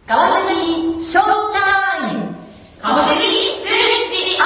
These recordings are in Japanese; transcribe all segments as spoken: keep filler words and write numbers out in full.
川崎ショータイム川崎スイッチ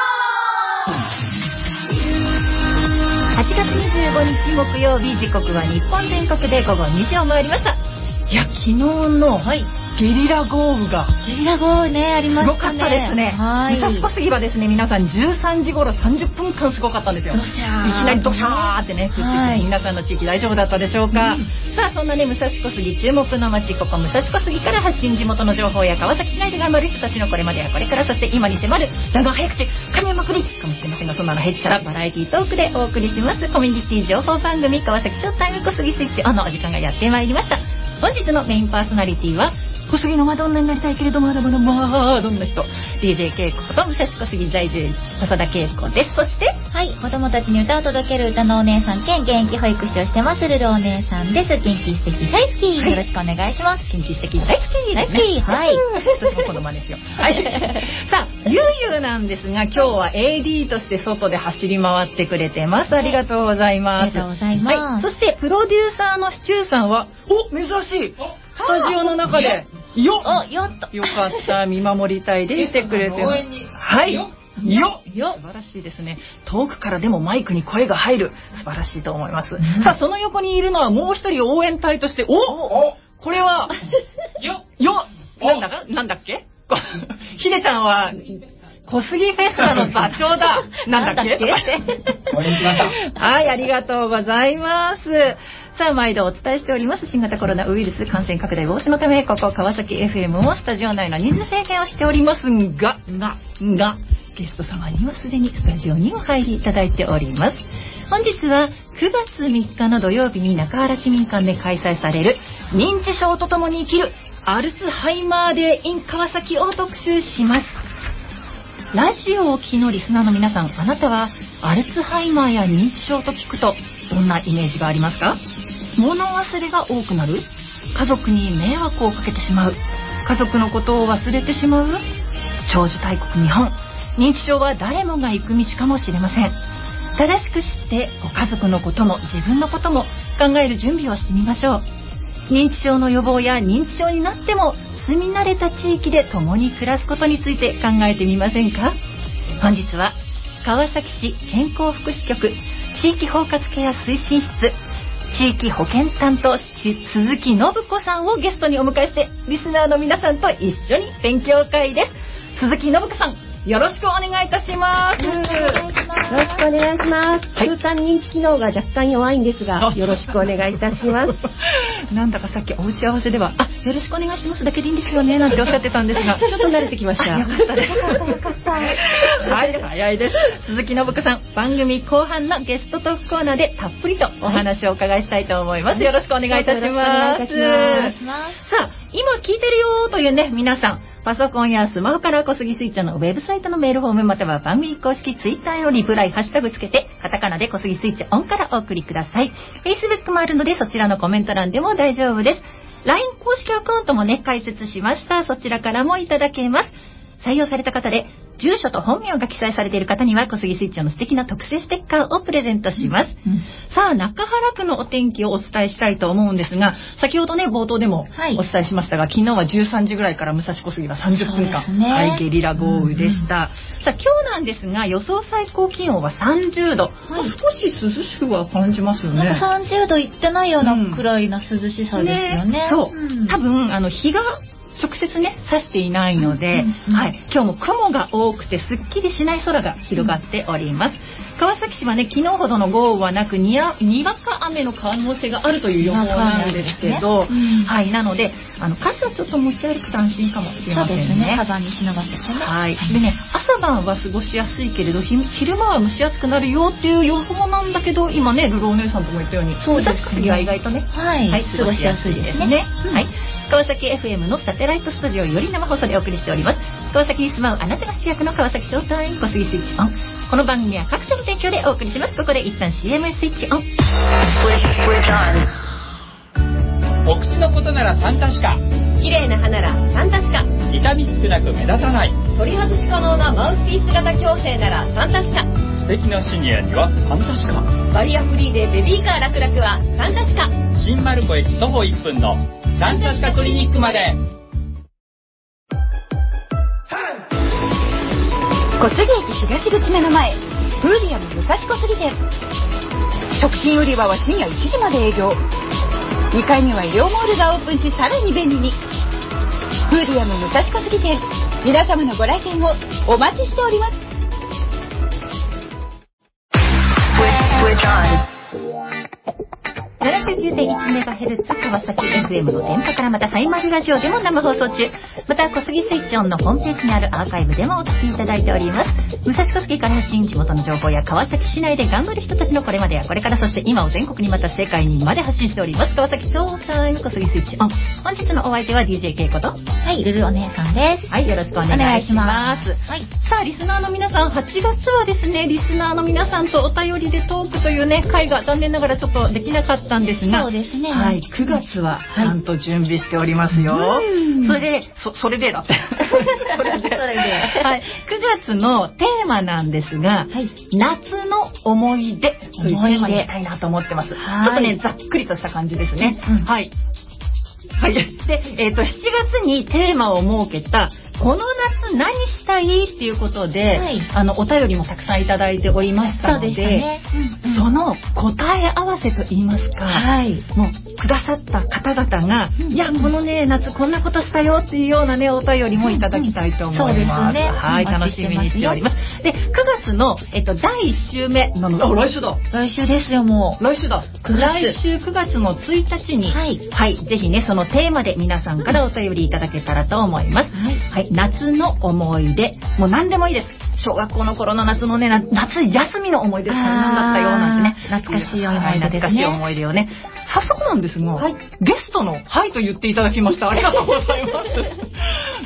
オン。はちがつにじゅうごにち木曜日、時刻は日本全国でごごにじを回りました。 いや、昨日のゲリラ豪雨が、 ゲリラ豪雨ね、ありましたね。 すごかったですね。 はい。 武蔵小杉はですね、皆さんじゅうさんじ頃さんじゅっぷんかんすごかったんですよ。いきなりドシャーってね、降ってきて、はい、皆さんの地域大丈夫だったでしょうか。うん、さあ、そんなね、武蔵小杉注目の街、ここ武蔵小杉から発信、地元の情報や川崎市内で頑張る人たちのこれまでやこれから、そして今に迫る弾丸早口噛みまくりかもしれませんが、そんなのへっちゃらバラエティトークでお送りしますコミュニティ情報番組、川崎ショータイム小杉スイッチオンのお時間がやってまいりました。本日のメインパーソナリティは小杉のマドンナになりたいけれどまだまだまあどんな人 ディージェー 恵子こと武蔵小杉在住笹田恵子です。そしてはい、子供たちに歌を届ける歌のお姉さん兼現役保育士をしてますルルお姉さんです。元気素敵大好き、よろしくお願いします。 元気素敵大好き大好き、はい、 私もこの真似しよう。はいさあ、ゆうゆうなんですが、今日は エーディー として外で走り回ってくれてます。ありがとうございます。 ありがとうございます、 はい、そしてプロデューサーのシチューさんはお珍しいスタジオの中でよっよっとよかった見守りたいでいてくれてはいよよ素晴らしいですね。遠くからでもマイクに声が入る、素晴らしいと思います、うん、さあその横にいるのはもう一人応援隊としておおこれはよよなんだかなんだっけひでちゃんは小杉フェスタの座長だなんだっけ応援来ましたはい、ありがとうございます。さあ、毎度お伝えしております新型コロナウイルス感染拡大防止のため、ここ川崎 エフエム もスタジオ内の人数制限をしておりますがががゲスト様にはすでにスタジオにお入りいただいております。本日はくがつみっかの土曜日に中原市民館で開催される認知症とともに生きるアルツハイマーデー in 川崎を特集します。ラジオを聴きのリスナーの皆さん、あなたはアルツハイマーや認知症と聞くとどんなイメージがありますか？物忘れが多くなる？家族に迷惑をかけてしまう？家族のことを忘れてしまう？長寿大国日本、認知症は誰もが行く道かもしれません。正しく知ってご家族のことも自分のことも考える準備をしてみましょう。認知症の予防や認知症になっても住み慣れた地域で共に暮らすことについて考えてみませんか？本日は川崎市健康福祉局地域包括ケア推進室地域保健担当鈴木信子さんをゲストにお迎えして、リスナーの皆さんと一緒に勉強会です。鈴木信子さん、よろしくお願いいたします。 よろしくお願いします。空間認知機能が若干弱いんですが、よろしくお願いいたします。 なんだかさっきお打ち合わせでは、あ、よろしくお願いしますだけでいいんですよねなんておっしゃってたんですが、 ちょっと慣れてきました。 よかったです。よかった。はい、早いです。鈴木信子さん、番組後半のゲストトークコーナーでたっぷりとお話をお伺いしたいと思います。よろしくお願いいたします。さあ、今聞いてるよというね、皆さん、パソコンやスマホから小杉スイッチのウェブサイトのメールフォーム、または番組公式ツイッターへのリプライ、ハッシュタグつけてカタカナで小杉スイッチオンからお送りください。 Facebook もあるのでそちらのコメント欄でも大丈夫です。 ライン 公式アカウントもね開設しました。そちらからもいただけます。採用された方で住所と本名が記載されている方には小杉スイッチの素敵な特製ステッカーをプレゼントします、うんうん、さあ中原区のお天気をお伝えしたいと思うんですが、先ほどね冒頭でもお伝えしましたが、はい、昨日はじゅうさんじぐらいから武蔵小杉はさんじゅっぷんかん、ね、はい、ゲリラ豪雨でした、うんうん、さあ今日なんですが予想最高気温はさんじゅうど、はい、少し涼しくは感じますよね。 なんかさんじゅうどいってないようなくらいな涼しさですよね、うんね、 そう、うん、多分あの日が直接ね差していないので、うんうん、はい、今日も雲が多くてすっきりしない空が広がっております、うん、川崎市はね昨日ほどの豪雨はなくにわか雨の可能性があるという予報なんですけど、ね、うん、はい、なのであの傘ちょっと持ち歩くと安心かもしれませんね。そうですね、 カバンにしながらね、 はい、でね朝晩は過ごしやすいけれど昼間は蒸し暑くなるよっていう予報なんだけど、今ねルルお姉さんとも言ったようにそうですね、意外とね、 はい、はい、過ごしやすいですね、 うん、はい、川崎 エフエム のサテライトスタジオより生放送でお送りしております。川崎に住まうあなたが主役の川崎ショータイム小杉スイッチオン。この番組は各社の提供でお送りします。ここで一旦 シーエム スイッチオン。 お口のことならサンタシカ、 綺麗な歯ならサンタシカ、 痛み少なく目立たない、 取り外し可能なマウスピース型矯正ならサンタシカ、 素敵なシニアにはサンタシカ、 バリアフリーでベビーカー楽々はサンタシカ、 新丸子駅徒歩いっぷんのサンタシカクリニックまで。 小杉駅東口目の前、フーディアム武蔵小杉店。食品売り場は深夜いちじまで営業。にかいには医療モールがオープンし、さらに便利に。フーディアム武蔵小杉店、皆様のご来店をお待ちしております。 ななじゅうきゅうてんいちメガヘルツ 川崎 エフエム の電波から、またサイマリラジオでも生放送中、また小杉スイッチオンのホームページにあるアーカイブでもお聞きいただいております。武蔵小杉から発信、地元の情報や川崎市内で頑張る人たちのこれまでやこれから、そして今を全国にまた世界にまで発信しております川崎ショータイム小杉スイッチオン。本日のお相手は ディージェー ケイコと、 はい、ルルお姉さんです。 はい、よろしくお願いします。 はい、 さあ、リスナーの皆さん、はちがつはですね、リスナーの皆さんとお便りでトークというね、会が残念ながらちょっとできなかったんですが、 そうですね。 はい、くがつはちゃんと準備しておりますよ。はい、それで、そ、それでだって。それで。それで。はい、くがつのテーマなんですが、はい、夏の思い出というテーマにしたいなと思ってます。ちょっとね、ざっくりとした感じですね。うん、はい。はい。で、えっと、しちがつにテーマを設けた、この夏何したいっていうことで、はい、あのお便りもたくさんいただいておりましたので、 そうでしたね、うんうん、その答え合わせといいますか、はい、もうくださった方々が、うんうん、いやこのね夏こんなことしたよっていうようなねお便りもいただきたいと思います。うんうん、そうですね。はい、楽しみにしております。で、くがつのえっとだいいっしゅうめなので、あ、来週だ。来週ですよ、もう。来週だ。来週くがつのついたちに、はい、はい、ぜひねそのテーマで皆さんからお便りいただけたらと思います。はい。はい、夏の思い出、もう何でもいいです。小学校の頃の夏のね、夏休みの思い出とか何だったようなんてね、懐かしい思い出ですね。懐かしい思い出をね。早速なんですが、はい、ゲストのはいと言っていただきました。ありがとうございます。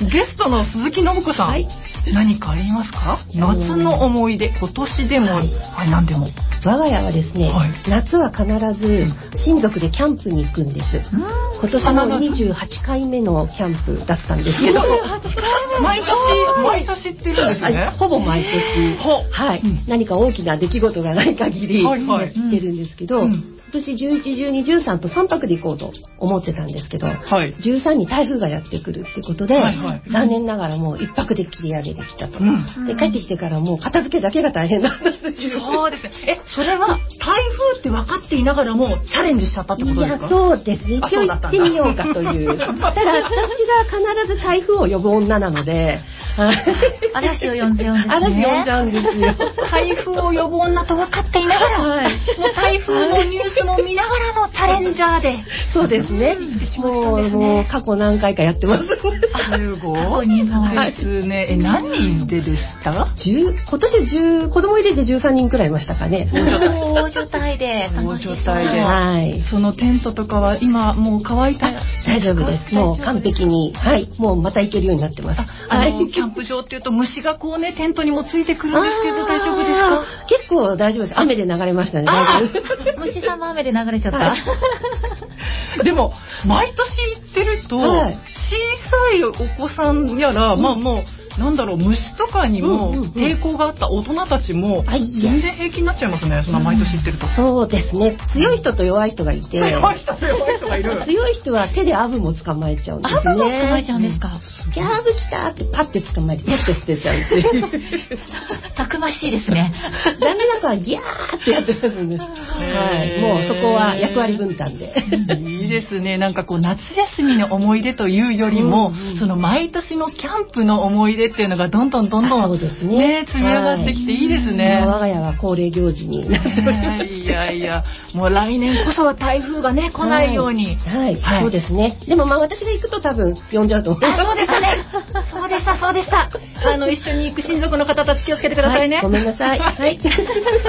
ゲストの鈴木信子さん、はい、何かありますか？夏の思い出、今年でも、はい、はい、何でも。 我が家はですね、はい、夏は必ず親族でキャンプに行くんです。今年もにじゅうはちかいめのキャンプだったんですけど、 毎年毎年行ってるんですね。 ほぼ毎年、はい、うん、何か大きな出来事がない限りやってるんですけど、はいはい、うん、今年じゅういち、じゅうに、じゅうさんとさんぱくで行こうと思ってたんですけど、はい、じゅうさんに台風がやってくるっていうことで、はいはい、残念ながらもういっぱくで切り上げてきたと、うん、で帰ってきてからもう片付けだけが大変だったんですよ。 そうですね。え、それは台風って分かっていながらもチャレンジしちゃったってことですか？ いや、そうですね。一応行ってみようかという。ただ私が必ず台風を呼ぶ女なので、 嵐を呼んじゃうんですね。 嵐呼んじゃうんですよ。 台風を呼ぶ女と分かっていながら、はい、もう台風のニュースも見ながらのチャレンジャーで。 そうですね。もう、もう過去何回かやってます。すごいですね。え、何人ででした？ じゅう、今年じゅう、子供入れてじゅうさんにんくらいいましたかね。 大所帯で。 大所帯で。 はい。 そのテントとかは今もう乾いた？ 大丈夫です。もう完璧に、はい、もうまた行けるようになってます。 あの、キャンプ場っていうと虫がこうねテントにもついてくるんですけど大丈夫ですか？ 結構大丈夫です。雨で流れましたね。大丈夫。虫さんも雨で流れちゃった。 でも毎年行ってると、はい、小さいお子さんやら、うん、まあもうなんだろう、虫とかにも抵抗があった大人たちも全然平気になっちゃいますね。そんな毎年行ってると。 そうですね。強い人と弱い人がいて、 強い人と弱い人がいる。 強い人は手でアブも捕まえちゃうんですね。 アブも捕まえちゃうんですか？ ギャーブ来たってパッて捕まえてペッて捨てちゃうっていう。 たくましいですね。 ダメな子はギャーってやってますね。はい。もうそこは役割分担で。 いいですね。なんかこう夏休みの思い出というよりも、うんうん、その毎年のキャンプの思い出っていうのがどんどんどんどん、ねね、積み上がってきていいですね。 はい、我が家は恒例行事になっております。 いやいや、もう来年こそは台風がね来ないように。 はい、はいはい、そうですね。でもまあ私が行くと多分呼んじゃうと思います。 そうでしたね。そうでしたそうでした。あの一緒に行く親族の方たち気をつけてくださいね。 はい、ごめんなさい。はい。さ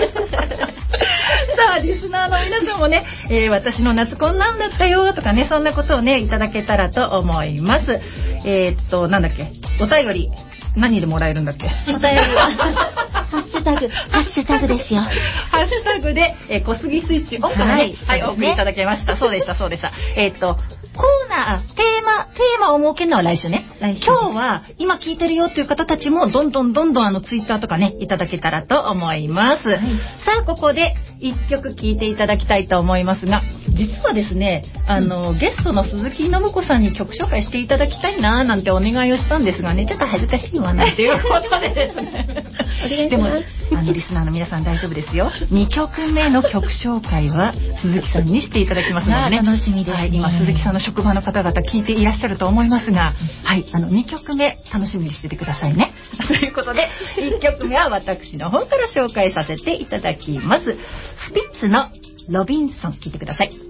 あリスナーの皆さんもね、えー、私の夏こんなんだったよとかねそんなことをねいただけたらと思います。えー、っとなんだっけお便り。何でもらえるんだっけ？ お便りはハッシュタグハッシュタグですよ。 ハッシュタグで、えー、小杉スイッチオンからね、はい、はい、お送りいただきました。そうでしたそうでした。えー、っとコーナーテーマテーマを設けるのは来週ね。来週今日は今聞いてるよっていう方たちもどんどんどんどんあのツイッターとかねいただけたらと思います。はい、さあここで一曲聴いていただきたいと思いますが、 実はですね、あの、うん、ゲストの鈴木信子さんに曲紹介していただきたいななんてお願いをしたんですがね、ちょっと恥ずかしいわなんていうことでですね。でもあのリスナーの皆さん大丈夫ですよ。にきょくめの曲紹介は鈴木さんにしていただきますのでね。 楽しみですね。はい、 今鈴木さんの職場の方々聞いていらっしゃると思いますが、はい、あのにきょくめ楽しみにしててくださいね。ということでいっきょくめは私の方から紹介させていただきます。スピッツのロビンソン、聞いてください。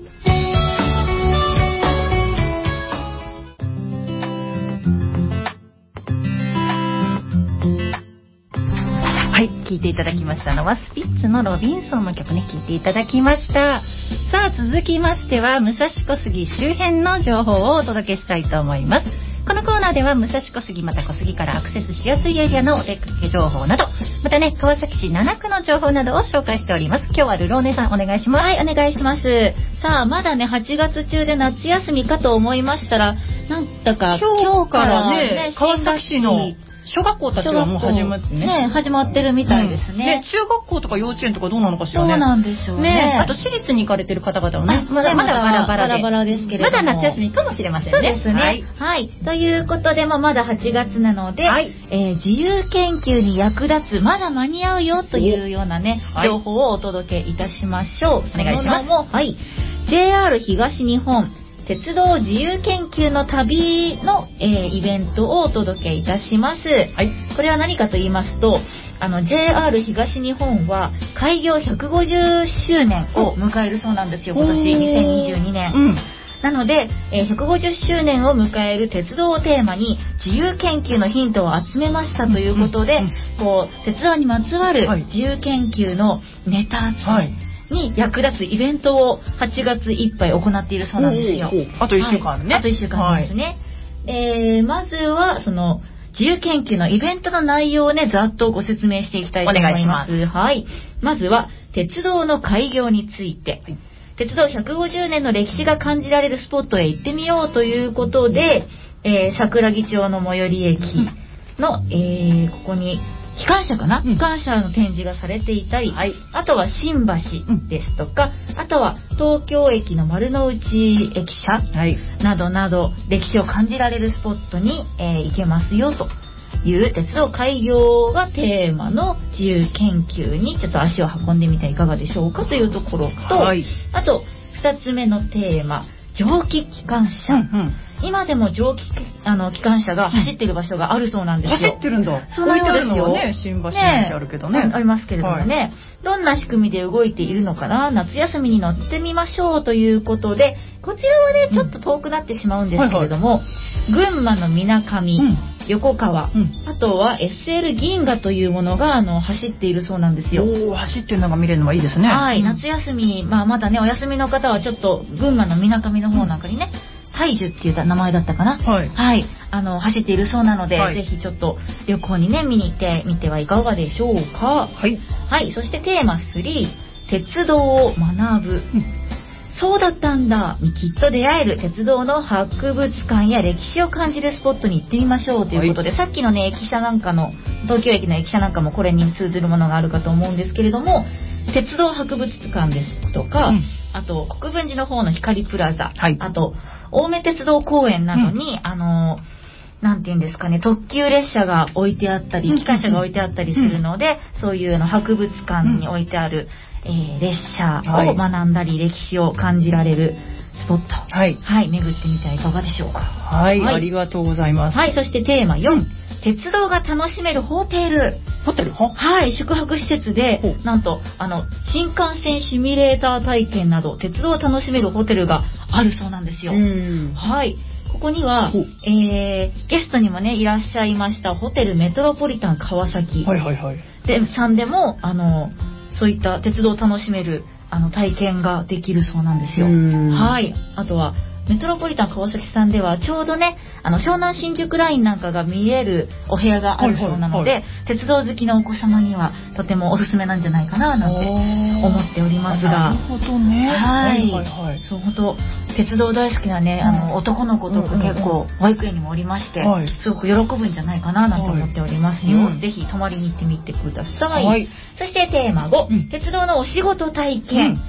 はい、聞いていただきましたのはスピッツのロビンソンの曲ね、聞いていただきました。さあ続きましては武蔵小杉周辺の情報をお届けしたいと思います。このコーナーでは武蔵小杉また小杉からアクセスしやすいエリアのお出かけ情報など、またね川崎市なな区の情報などを紹介しております。今日はルローネさんお願いします。 はい、お願いします。さあまだねはちがつ中で夏休みかと思いましたら、なんだか今日からね川崎市の小学校たちはもう始まってね。 ね、始まってるみたいですね。 うん、中学校とか幼稚園とかどうなのかしらね。 そうなんでしょうね。ね、 あと私立に行かれてる方々はね、 まだまだバラバラで、 バラバラですけれども、まだ夏休みかもしれませんね。 そうですね。はい。はい、ということで、まあ、まだはちがつなので、はい、えー、自由研究に役立つ、まだ間に合うよというようなね、情報をお届けいたしましょう。 お願いします。 はい。ジェイアール 東日本鉄道自由研究の旅の、えー、イベントをお届けいたします。はい、これは何かと言いますと、あの ジェイアール 東日本は開業ひゃくごじゅっしゅうねんを迎えるそうなんですよ、今年にせんにじゅうにねん。うん、なので、えー、ひゃくごじゅっしゅうねんを迎える鉄道をテーマに自由研究のヒントを集めましたということで、うんうんうん、こう鉄道にまつわる自由研究のネタ集め、はい、に役立つイベントをはちがついっぱい行っているそうなんですよ。 あといっしゅうかんね、 はい、あといっしゅうかんですね。はい、えー、まずはその自由研究のイベントの内容をね、ざっとご説明していきたいと思います。お願いします。はい。まずは鉄道の開業について、はい、鉄道ひゃくごじゅうねんの歴史が感じられるスポットへ行ってみようということで、えー、桜木町の最寄り駅の、うん、えー、ここに機関車かな、うん、機関車の展示がされていたり、はい、あとは新橋ですとか、うん、あとは東京駅の丸の内駅舎などなど、歴史を感じられるスポットに、えー、行けますよという鉄道開業がテーマの自由研究にちょっと足を運んでみてはいかがでしょうかというところと、はい、あとふたつめのテーマ、蒸気機関車、うんうん、今でも蒸気あの機関車が走っている場所があるそうなんですよ。 走ってるんだ。 そうなんですよ。 ね、新橋にあるけどね、 ね、ありますけれどもね、はい、どんな仕組みで動いているのかな、夏休みに乗ってみましょうということで、こちらはねちょっと遠くなってしまうんですけれども、うん、はいはい、群馬のみなかみ、うん、横川、うん、あとは エスエル 銀河というものがあの走っているそうなんですよ。 おー、走ってるのが見れるのはいいですね。 はい、うん、夏休み、まあ、まだねお休みの方はちょっと群馬のみなかみの方なんかにね、大樹っていう名前だったかな、はい、はい、あの走っているそうなので、はい、ぜひちょっと旅行にね見に行ってみてはいかがでしょうか。はい、はい、そしてテーマスリー、鉄道を学ぶ、うん、そうだったんだにきっと出会える鉄道の博物館や歴史を感じるスポットに行ってみましょうということで、はい、さっきのね駅舎なんかの東京駅の駅舎なんかもこれに通ずるものがあるかと思うんですけれども、鉄道博物館ですとか、うん、あと国分寺の方の光プラザ、はい、あと青梅鉄道公園などに、うん、あのなんていうんですかね、特急列車が置いてあったり、機関車が置いてあったりするので、うん、そういうの博物館に置いてある、うん、えー、列車を学んだり、はい、歴史を感じられるスポット、はい、はい、巡ってみてはいかがでしょうか。 はい、はい、ありがとうございます。 はい、そしてテーマよん、鉄道が楽しめるホテル。 ホテル？ はい、宿泊施設でなんとあの新幹線シミュレーター体験など鉄道を楽しめるホテルがあるそうなんですよ。はい、ここには、えー、ゲストにもねいらっしゃいましたホテルメトロポリタン川崎、はいはいはい、でさんでもあのそういった鉄道を楽しめるあの体験ができるそうなんですよ。はい、あとはメトロポリタン川崎さんではちょうどねあの湘南新宿ラインなんかが見えるお部屋があるそうなので、はいはいはい、鉄道好きのお子様にはとてもおすすめなんじゃないかななんて思っておりますが。 なるほどね。 はい、はいはいはい、そう本当鉄道大好きなねあの男の子とか結構保育園にもおりまして、はい、すごく喜ぶんじゃないかななんて思っておりますよ。はい、ぜひ泊まりに行ってみてください。はい、そしてテーマご、うん、鉄道のお仕事体験。うん、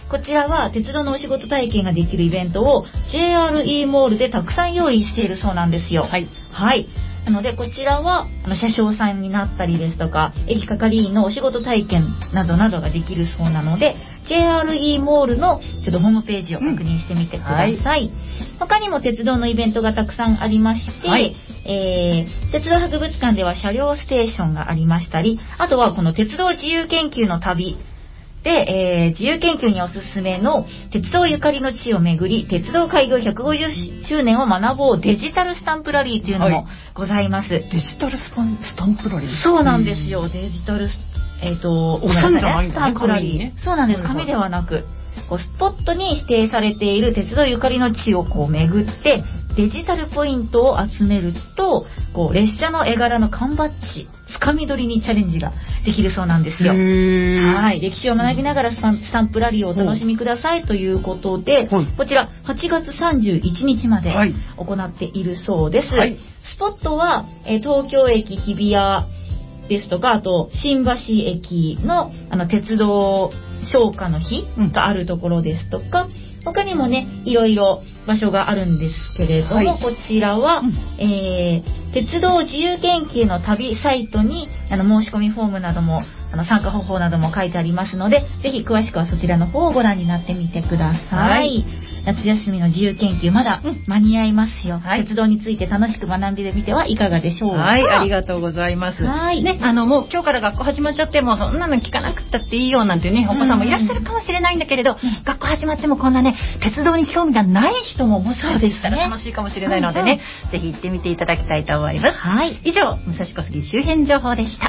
こちらは鉄道のお仕事体験ができるイベントを ジェイアールイー モールでたくさん用意しているそうなんですよ。はい。はい。なのでこちらはあの車掌さんになったりですとか駅係員のお仕事体験などなどができるそうなので ジェイアールイー モールのちょっとホームページを確認してみてください、うんはい、他にも鉄道のイベントがたくさんありまして、はいえー、鉄道博物館では車両ステーションがありましたりあとはこの鉄道自由研究の旅で、えー、自由研究におすすめの鉄道ゆかりの地を巡り鉄道開業ひゃくごじゅっしゅうねんを学ぼうデジタルスタンプラリーというのもございます、はい、 デジタルスパンスタンプラリーそうなんですよ、うん、デジタルスえっ、ー、とおさんじゃないんだね、 スタンプラリー、ね、そうなんです、紙ではなくこうスポットに指定されている鉄道ゆかりの地をこう巡ってデジタルポイントを集めるとこう列車の絵柄の缶バッジつかみ取りにチャレンジができるそうなんですよ。はい歴史を学びながらスタン、スタンプラリーをお楽しみくださいということで、はい、こちらはちがつさんじゅういちにちまで行っているそうです、はい、スポットは、えー、東京駅日比谷ですとかあと新橋駅 の, あの鉄道昇華の日があるところですとか、うん、他にもねいろいろ場所があるんですけれども、はい、こちらは、うんえー、鉄道自由研究の旅サイトにあの申し込みフォームなどもあの参加方法なども書いてありますのでぜひ詳しくはそちらの方をご覧になってみてください、はい夏休みの自由研究まだ間に合いますよ、はい、鉄道について楽しく学んでみてはいかがでしょうか。 はいありがとうございます。はいねあのもう今日から学校始まっちゃってもそんなの聞かなくったっていいよなんていうねお子さんもいらっしゃるかもしれないんだけれど、うん、学校始まってもこんなね鉄道に興味がない人ももしかしたら楽しいかもしれないのでね、うんうん、ぜひ行ってみていただきたいと思います。はい以上武蔵小杉周辺情報でした。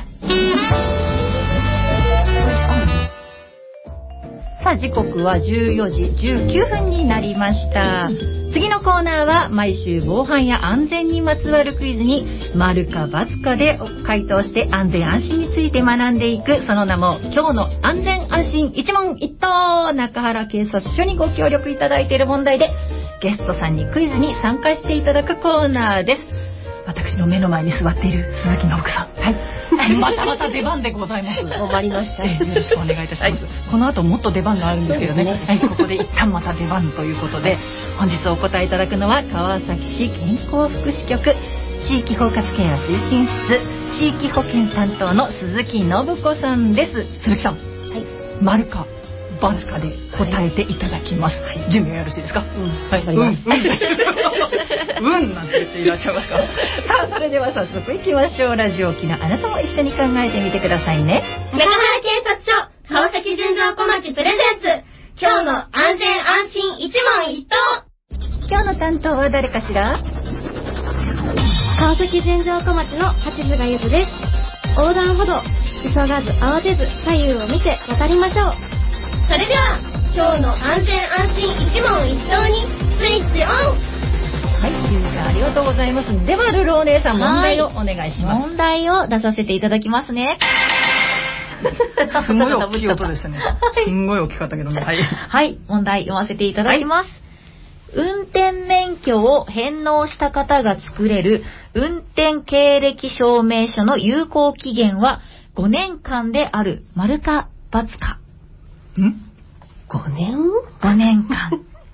さあ時刻はじゅうよじじゅうきゅうふんになりました。次のコーナーは毎週防犯や安全にまつわるクイズに丸か×かで回答して安全安心について学んでいくその名も今日の安全安心一問一答中原警察署にご協力いただいている問題でゲストさんにクイズに参加していただくコーナーです。私の目の前に座っている鈴木信子さんはいまたまた出番でございます。 困りました、 えー、よろしくお願いいたします、はい、この後もっと出番があるんですけど ね, ね、はい、ここで一旦また出番ということで本日お答えいただくのは川崎市健康福祉局地域包括ケア推進室地域保健担当の鈴木信子さんです。鈴木さん、はい、丸かバツかで答えていただきます、はい、準備はよろしいですか。うん、はい、うんうんなんて言っていらっしゃいますかさあそれでは早速いきましょう。ラジオ機のあなたも一緒に考えてみてくださいね。 中原警察署川崎純情小町プレゼンツ今日の安全安心一問一答。 今日の担当は誰かしら。 川崎純情小町の八塚ゆずです。横断歩道急がず慌てず左右を見て渡りましょう。 それでは今日の安全安心一問一答にスイッチオン。 はい、ゆうさんありがとうございます。ではルルお姉さん問題をお願いします。 問題を出させていただきますね。 すごい大きい音ですね。すんごい大きかったけどね。はい、 はい、問題読ませていただきます、はい、運転免許を返納した方が作れる運転経歴証明書の有効期限はごねんかんである丸か×か。 んごねん ? ご 年間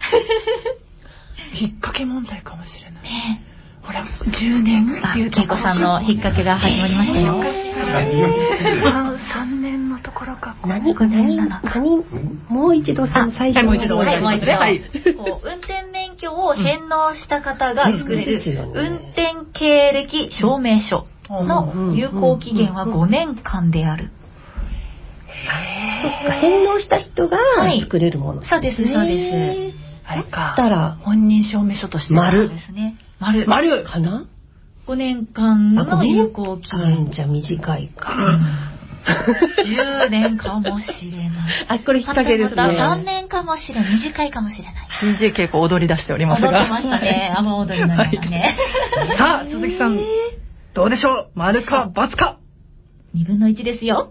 引っ掛け問題かもしれない、ね、ほらじゅうねんっていうとけいこさんの引っ掛けが始まりましたよ。 もしかしたらさんねんのところか何何何もう一度さ最初もう一度お願いしますね、はい、 こう運転免許を返納した方が作れる、うん、運転経歴証明書の有効期限はごねんかんである。 そっか返納した人が作れるもの、 はい、そうですそうです。 あれかだったら本人証明書として丸ですね。丸丸かな。 ごねんかんの有効期限じゃ短いか、 うん、じゅうねんかもしれない。 あこれ引っ掛けですね。 またさんねんかもしれない短いかもしれない。 シージェー 稽古踊り出しておりますが踊ってましたね。雨踊りのようなね、 はい、さあ鈴木さんどうでしょう。丸か×か。 にぶんのいちですよ。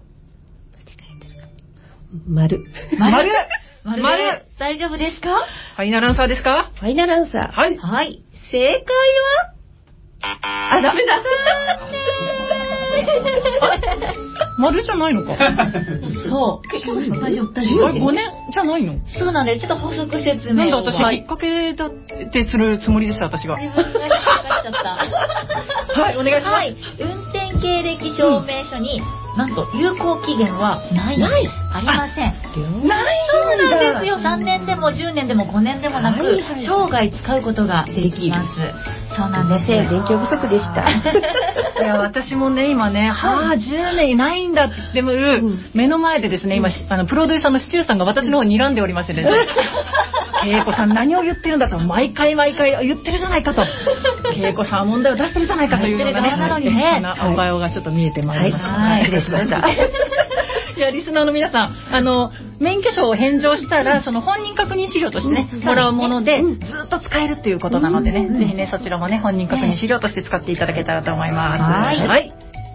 丸丸丸丸大丈夫ですか。 ファイナルアンサーですか。 ファイナルアンサーはい、 はい、正解はあダメだ丸じゃないのか。 そう。結構大丈夫、大丈夫。 ごねんじゃないの？ そうなんで、ちょっと補足説明を。 なんだ私、引っ掛けだってするつもりでした、私が。 自分が引っ掛かっちゃった。 はい、お願いします。はい。 運転経歴証明書に、なんと有効期限はないんです。ありません。 ないそうなんですよ。さんねんでもじゅうねんでもごねんでもなく、生涯使うことができます。そうなんです。 勉強不足でした。 いや、私もね、今ね、はあ、じゅうねんいないんだって言ってる、目の前でですね、今、あの、プロデューサーのシチューさんが私の方に睨んでおりましてね、恵子さん何を言ってるんだと、毎回毎回言ってるじゃないかと、恵子さんは問題を出してるじゃないかというようなね、そんなお顔がちょっと見えてまいりました。はい、失礼しました。いや、リスナーの皆さん、あの、免許証を返上したら、その本人確認資料としてね、もらうもので、ずっと使えるっていうことなのでね、ぜひね、そちらもね、本人確認資料として使っていただけたらと思います。はい。はい。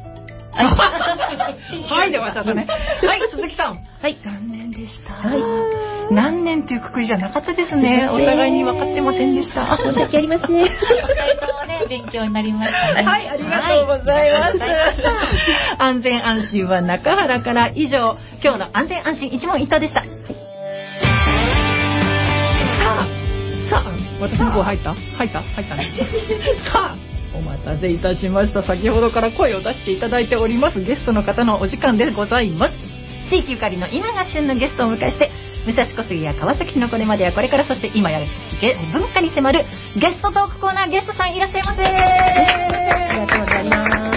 はい、ではちょっとね。はい、鈴木さん。はい。残念でした。はい。何年というくくりじゃなかったですね。お互いに分かってませんでした。 申し訳ありません。お二人ともね、勉強になりましたね。 はい、ありがとうございます。安全安心は中原から以上、今日の安全安心一問一答でした。さあ、さあ、私の方入った入った入ったね。さあ、お待たせいたしました。先ほどから声を出していただいておりますゲストの方のお時間でございます。地域ゆかりの今が旬のゲストをお迎えして、武蔵小杉や川崎市のこれまでやこれからそして今やる文化に迫るゲストトークコーナー、ゲストさんいらっしゃいませ。 ありがとうございます。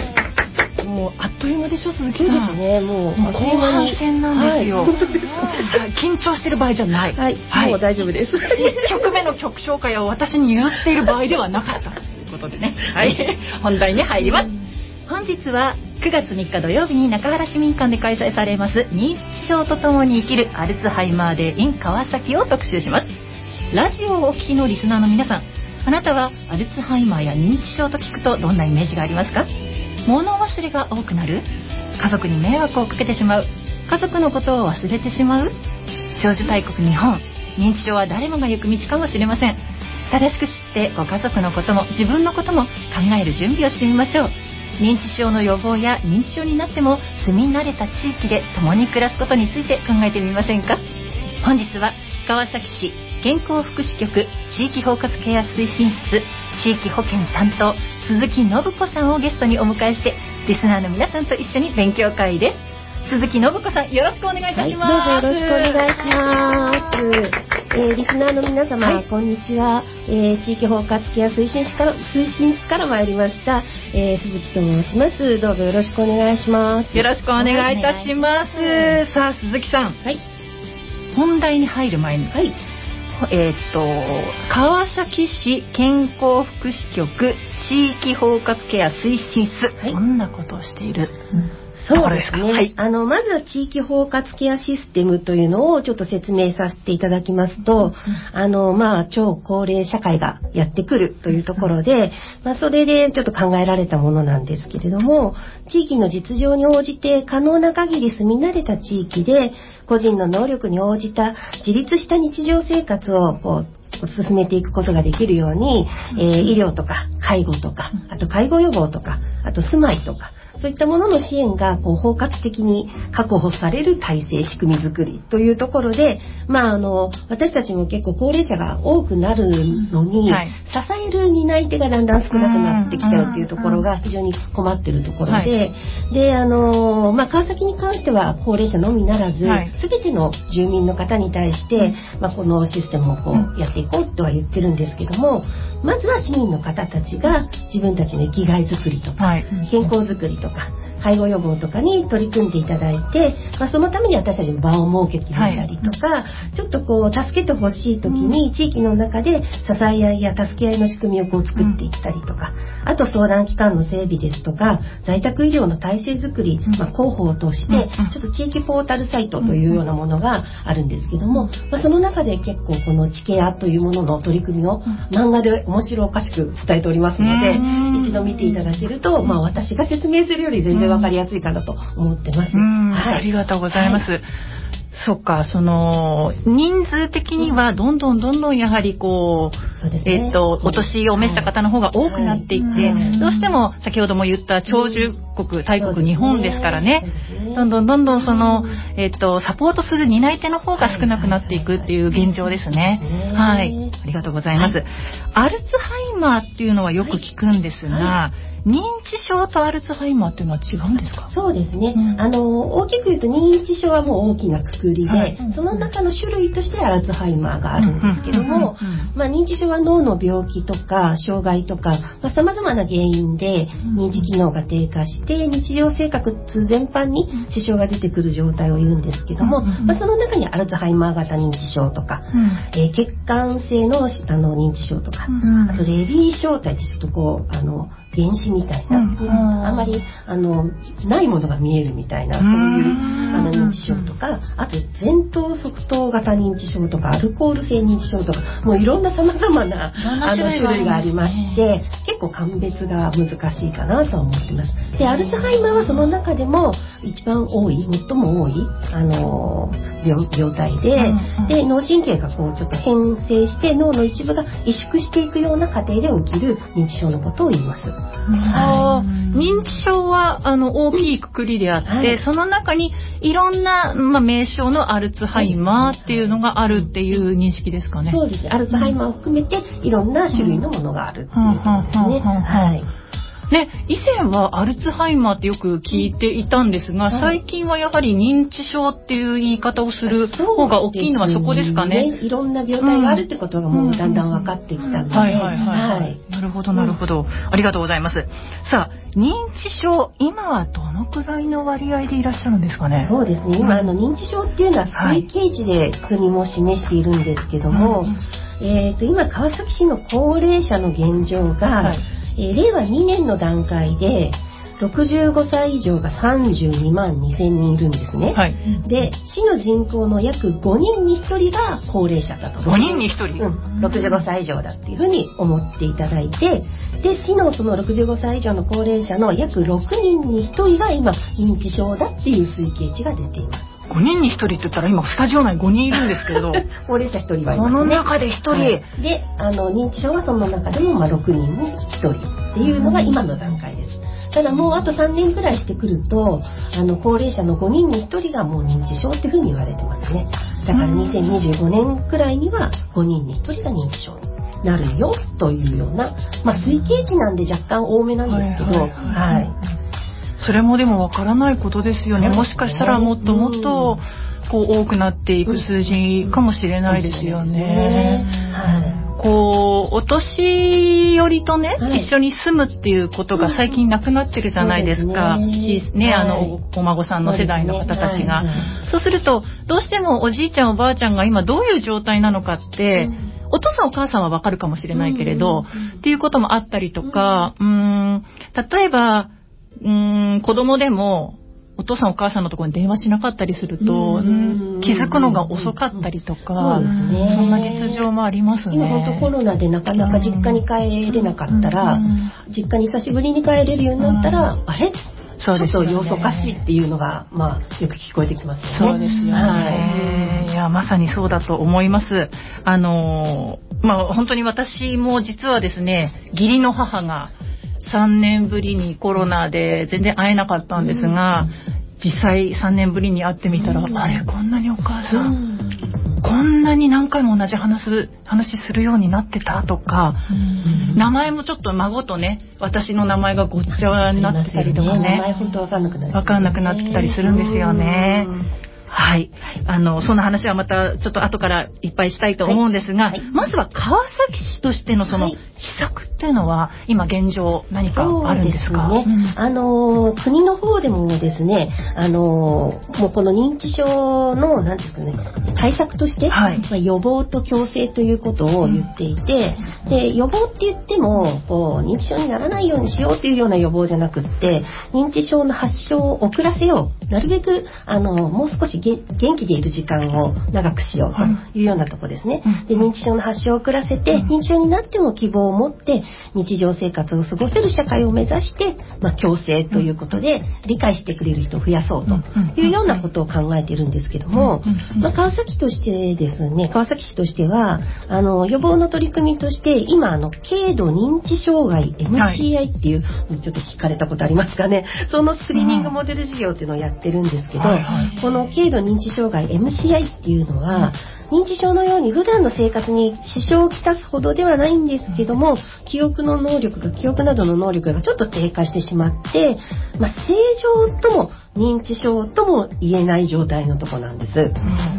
もうあっという間でしょ、鈴木さん。 ですね、もう後半戦なんですよ。緊張してる場合じゃない。 はい、もう大丈夫です。 いっきょくめの曲紹介を私に言っている場合ではなかったということでね。はい、本題に入ります。本日はくがつみっか土曜日に中原市民館で開催されます認知症とともに生きるアルツハイマーデー in 川崎を特集します。ラジオをお聞きのリスナーの皆さん、あなたはアルツハイマーや認知症と聞くとどんなイメージがありますか？物忘れが多くなる？家族に迷惑をかけてしまう？家族のことを忘れてしまう？長寿大国日本、認知症は誰もが行く道かもしれません。正しく知ってご家族のことも自分のことも考える準備をしてみましょう。認知症の予防や認知症になっても住み慣れた地域で共に暮らすことについて考えてみませんか？本日は川崎市健康福祉局地域包括ケア推進室地域保健担当鈴木信子さんをゲストにお迎えして、リスナーの皆さんと一緒に勉強会です。鈴木信子さん、よろしくお願いいたします。 はい、どうぞよろしくお願いします。えー、リスナーの皆様、はい、こんにちは、えー、地域包括ケア推進室から推進室から参りました、えー、鈴木と申します。どうぞよろしくお願いします。 よろしくお願いいたします。さあ、鈴木さん、はい、本題に入る前に、はい、えー、っと川崎市健康福祉局地域包括ケア推進室、はい、どんなことをしている、うんそうですね。はい、あのまずは地域包括ケアシステムというのをちょっと説明させていただきますと、うん、あのまあ超高齢社会がやってくるというところで、まあ、それでちょっと考えられたものなんですけれども、地域の実情に応じて可能な限り住み慣れた地域で個人の能力に応じた自立した日常生活をこう進めていくことができるように、えー、医療とか介護とか、あと介護予防とか、あと住まいとか、そういったものの支援がこう包括的に確保される体制仕組み作りというところで、まああの私たちも結構高齢者が多くなるのに、はい、支える担い手がだんだん少なくなってきちゃうっていうところが非常に困っているところで、はい、であのまあ川崎に関しては高齢者のみならず、はい、全ての住民の方に対して、まあこのシステムをこうやっていこうとは言ってるんですけども、まずは市民の方たちが自分たちの生きがいづくりとか、はい、健康づくりとか介護予防とかに取り組んでいただいて、まあ、そのために私たちも場を設けてみたりとか、はい、ちょっとこう助けてほしい時に地域の中で支え合いや助け合いの仕組みをこう作っていったりとか、あと相談機関の整備ですとか在宅医療の体制づくり、まあ、広報を通してちょっと地域ポータルサイトというようなものがあるんですけども、まあ、その中で結構このチケアというものの取り組みを漫画で面白おかしく伝えておりますので、一度見ていただけると、まあ、私が説明するより全然わかりやすいかなと思ってます。 はい、ありがとうございます。はい、 そっか、その人数的にはどんどんどんどんやはりこう、ね、えっとお年を召した方の方が多くなっていって、はいはい、どうしても先ほども言った長寿国大国日本ですからね、どんどんどんどんそのえっとサポートする担い手の方が少なくなっていくっていう現状ですね。はい、ありがとうございます。はい、アルツハイマーっていうのはよく聞くんですが、はい、認知症とアルツハイマーっていうのは違うんですか？ そうですね、うん、あの大きく言うと認知症はもう大きなくくりで、はい、その中の種類としてアルツハイマーがあるんですけども、まあ、認知症は脳の病気とか障害とかさまざ、まな原因で認知機能が低下して日常生活全般に支障が出てくる状態を言うんですけども、まあ、その中にアルツハイマー型認知症とか、うんえー、血管性 の, あの認知症とか、うん、あとレビー小体ってちょっとこうあの原子みたいな、うん、あんまりあのないものが見えるみたいなそういうあの認知症とか、あと前頭側頭型認知症とかアルコール性認知症とかもういろんなさまざまなあの種類がありまして、結構鑑別が難しいかなとは思ってます。でアルツハイマーはその中でも一番多い最も多いあの 病, 病態で、うんうん、で脳神経がこうちょっと変性して脳の一部が萎縮していくような過程で起きる認知症のことを言います。 はい、認知症はあの大きいくくりであって、はい、その中にいろんな、まあ、名称のアルツハイマーっていうのがあるっていう認識ですかね。 そうですね、アルツハイマーを含めていろんな種類のものがあるっていうことですね。はい。 ね、以前はアルツハイマーってよく聞いていたんですが、最近はやはり認知症っていう言い方をする方が大きいのはそこですかね。 ね、いろんな病態があるってことがもうだんだん分かってきたので、はいはいはい、はい、 なるほどなるほど、うん、ありがとうございます。さあ、認知症今はどのくらいの割合でいらっしゃるんですかね。 そうですね、今あの認知症っていうのは推計値で国も示しているんですけども、はい、えーと今川崎市の高齢者の現状が、はい、えー、れいわにねんの段階でろくじゅうごさい以上がさんじゅうにまんにせんにんいるんですね。はい、で市の人口の約ごにんにひとりが高齢者だと。 ごにんにひとり、 うん、ろくじゅうごさい以上だっていうふうに思っていただいて、で市のそのろくじゅうごさい以上の高齢者の約ろくにんにひとりが今認知症だっていう推計値が出ています。 ごにんにひとりって言ったら今スタジオ内ごにんいるんですけど高齢者ひとりはいますね。 その中でひとり、はい、 であの認知症はその中でもまあろくにんにひとりっていうのが今の段階です。ただもうあとさんねんくらいしてくるとあの高齢者のごにんにひとりがもう認知症っていうふうに言われてますね。だからにせんにじゅうごねんくらいにはごにんにひとりが認知症になるよというような、まあ、推計値なんで若干多めなんですけど、はい、はいはい、 それもでもわからないことですよね。もしかしたらもっともっとこう多くなっていく数字かもしれないですよね。こうお年寄りとね、はい、一緒に住むっていうことが最近なくなってるじゃないですか。そうですね、ね、あのお孫さんの世代の方たちが、そうですね、はいはい、そうするとどうしてもおじいちゃんおばあちゃんが今どういう状態なのかって、うん、お父さんお母さんはわかるかもしれないけれど、うんうんうん、っていうこともあったりとか、うん、うーん例えばうーん子供でもお父さんお母さんのところに電話しなかったりすると気づくのが遅かったりとか、そうですね、そんな実情もありますね。 今本当コロナでなかなか実家に帰れなかったら、実家に久しぶりに帰れるようになったら、あれそうですね、ちょっと様子おかしいっていうのが、まあ、よく聞こえてきますよね。 そうですよね、はい、いやまさにそうだと思います。あのまあ本当に私も実はですね、義理の母がさんねんぶりにコロナで全然会えなかったんですが、うん、実際さんねんぶりに会ってみたら、うん、あれこんなにお母さん、うん、こんなに何回も同じ話す話するようになってたとか、うん、名前もちょっと孫とね私の名前がごっちゃになってたりとかね、 名前本当分かんなくなって、 分かんなくなってたりするんですよね。うんはい、あのそんな話はまたちょっと後からいっぱいしたいと思うんですが、はいはい、まずは川崎市としてのその施策っていうのは今現状何かあるんですか？ そうですね、あの国の方でもですね、あのもうこの認知症の何ですかね、対策として、はい、まあ、予防と矯正ということを言っていて、うん、で予防って言ってもこう認知症にならないようにしようっていうような予防じゃなくって、認知症の発症を遅らせよう、なるべくあのもう少し元気でいる時間を長くしようというようなところですね、はい、で認知症の発症を遅らせて、うん、認知症になっても希望を持って日常生活を過ごせる社会を目指して、まあ、共生ということで理解してくれる人を増やそうというようなことを考えているんですけども、まあ、川崎としてですね、川崎市としてはあの予防の取り組みとして今あの軽度認知障害 エムシーアイ っていう、はい、ちょっと聞かれたことありますかね。そのスクリーニングモデル事業っていうのをやってるんですけど、はいはい、この軽度認知障害 エムシーアイ っていうのは、うん、認知症のように普段の生活に支障をきたすほどではないんですけども、記憶の能力が記憶などの能力がちょっと低下してしまって、まあ、正常とも認知症とも言えない状態のとこなんです、うん、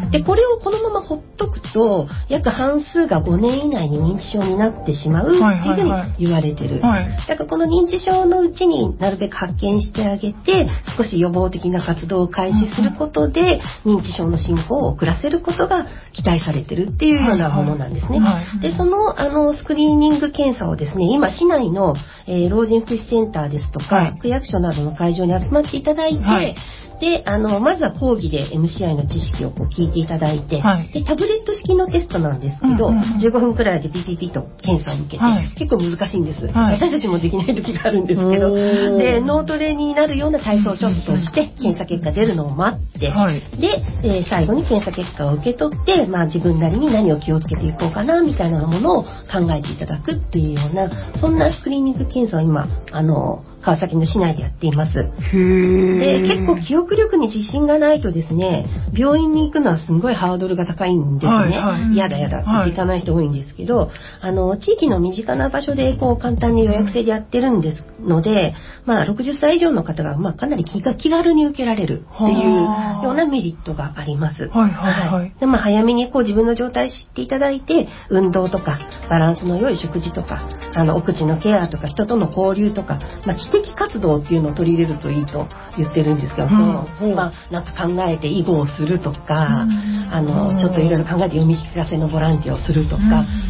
でこれをこのままほっとくと約半数がごねん以内に認知症になってしまうっていうふうに言われてる、はいはいはい、だからこの認知症のうちになるべく発見してあげて少し予防的な活動を開始することで、うん、認知症の進行を遅らせることが期待されてるっていうようなものなんですね、はいはい、でその、あのスクリーニング検査をですね今市内の、えー、老人福祉センターですとか、はい、区役所などの会場に集まっていただいて、はい、であのまずは講義で エムシーアイ の知識をこう聞いていただいて、はい、でタブレット式のテストなんですけど、うんうんうん、じゅうごふんくらいでピピピと検査を受けて、はい、結構難しいんです、はい、私たちもできない時があるんですけど、で脳トレになるような体操をちょっとして検査結果出るのを待って、はい、で、えー、最後に検査結果を受け取って、まあ、自分なりに何を気をつけていこうかなみたいなものを考えていただくっていうようなそんなスクリーニング検査を今あの川崎の市内でやっています。で結構記憶力に自信がないとですね病院に行くのはすごいハードルが高いんですね、はいはい、やだやだって言って行かない人多いんですけど、はい、あの地域の身近な場所でこう簡単に予約制でやってるんですので、まあ、ろくじゅっさい以上の方が、まあ、かなり気が気軽に受けられるっていうようなメリットがあります。はいはいはい、でまあ、早めにこう自分の状態知っていただいて運動とかバランスの良い食事とかあのお口のケアとか人との交流とか、まあ、知的活動っていうのを取り入れるといいと言ってるんですけど、うん、まあ、なんか考えて囲碁をするとか、うん、あのちょっといろいろ考えて読み聞かせのボランティアをするとか、うん、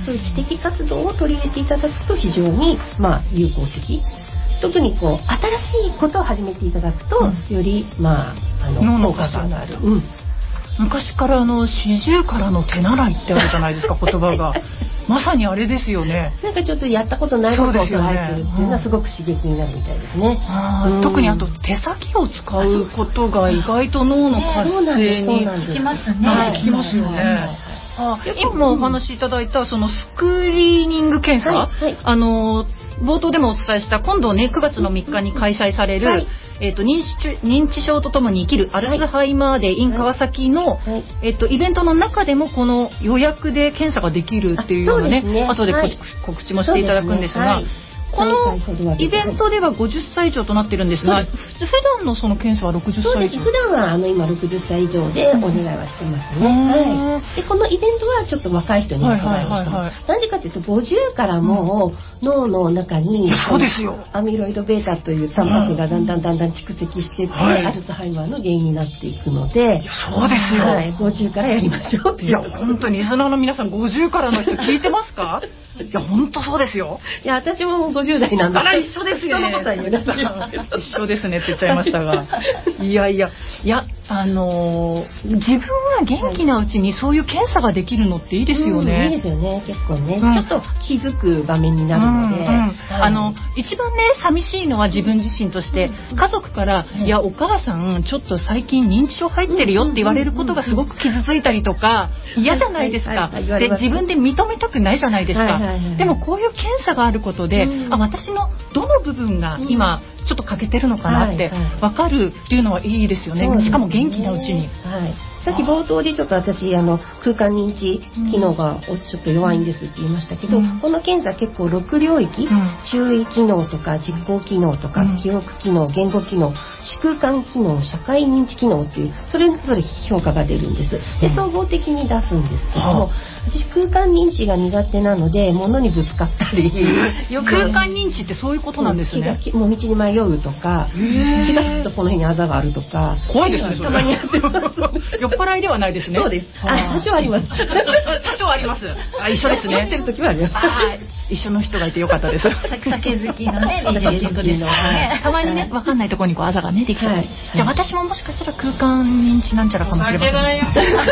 そういう知的活動を取り入れていただくと非常に、まあ、有効的。特にこう新しいことを始めていただくと、うん、より、まあ、あの効果がある。うん、 昔からあの四十からの手習いってあるじゃないですか言葉がまさにあれですよね。 なんかちょっとやったことないことを入ってるっていうのはすごく刺激になるみたいですね、 うん、特にあと手先を使うことが意外と脳の活性に効きますね。 効きますよね。あ、今お話しいただいたそのスクリーニング検査、はいはい、あの冒頭でもお伝えした今度ねくがつのみっかに開催される、はい、えー、と認知、認知症とともに生きるアルツハイマーデー in 川崎の、はいはい、えー、とイベントの中でもこの予約で検査ができるっていうようなね、ね、後で、はい、告知もしていただくんですが、このイベントではごじゅっさい以上となってるんですが、普段のその検査はろくじゅっさい以上。 そうです。普段はあの今ろくじゅっさい以上でお願いはしてますね、はい、でこのイベントはちょっと若い人にお願いをしてます。なんでかというとごじゅうからもう脳の中に、うん、そうですよ、アミロイド β というタンパクがだんだんだんだん蓄積していって、はい、アルツハイマーの原因になっていくので、 そうですよ、はい、 ごじゅうからやりましょう。 いや本当にリスナーの皆さんごじゅうからの人聞いてますか？いや本当そうですよ。 いや私ももうごじゅう代なんで。 あら一緒ですよね。 人のことは言えなさい一緒ですねって言っちゃいましたが、いやいやいやあのー、自分は元気なうちにそういう検査ができるのっていいですよね。 うん、いいですよね結構ね、うん、ちょっと気づく場面になるので、うんうん、 あの一番ね寂しいのは自分自身として家族から、うん、いやお母さんちょっと最近認知症入ってるよって言われることがすごく傷ついたりとか嫌じゃないですか。で自分で認めたくないじゃないですか。はいはいはい、でもこういう検査があることで、うん、あ私のどの部分が今ちょっと欠けてるのかなって分かるっていうのはいいですよね。しかも元気なうちに。 はい、さっき冒頭でちょっと私あの空間認知機能がちょっと弱いんですって言いましたけど、うん、この検査結構ろく領域、うん、注意機能とか実行機能とか、うん、記憶機能、言語機能、視空間機能、社会認知機能っていうそれぞれ評価が出るんです。で総合的に出すんですけども、 私空間認知が苦手なので物にぶつかったりよく空間認知ってそういうことなんですね。 もう道に迷うとか気がつくとこの辺にあざがあるとか怖いですね。 たまにやってます。 酔っ払いではないですね。 そうです。あ、多少あります。 多少あります。あ、一緒ですね。 やってる時はあります。 一緒の人がいてよかったです。 酒好きのね、お酒好きのね。 たまにね、わかんないところにこうあざがねできちゃう。じゃあ私ももしかしたら空間認知なんちゃらかもしれません。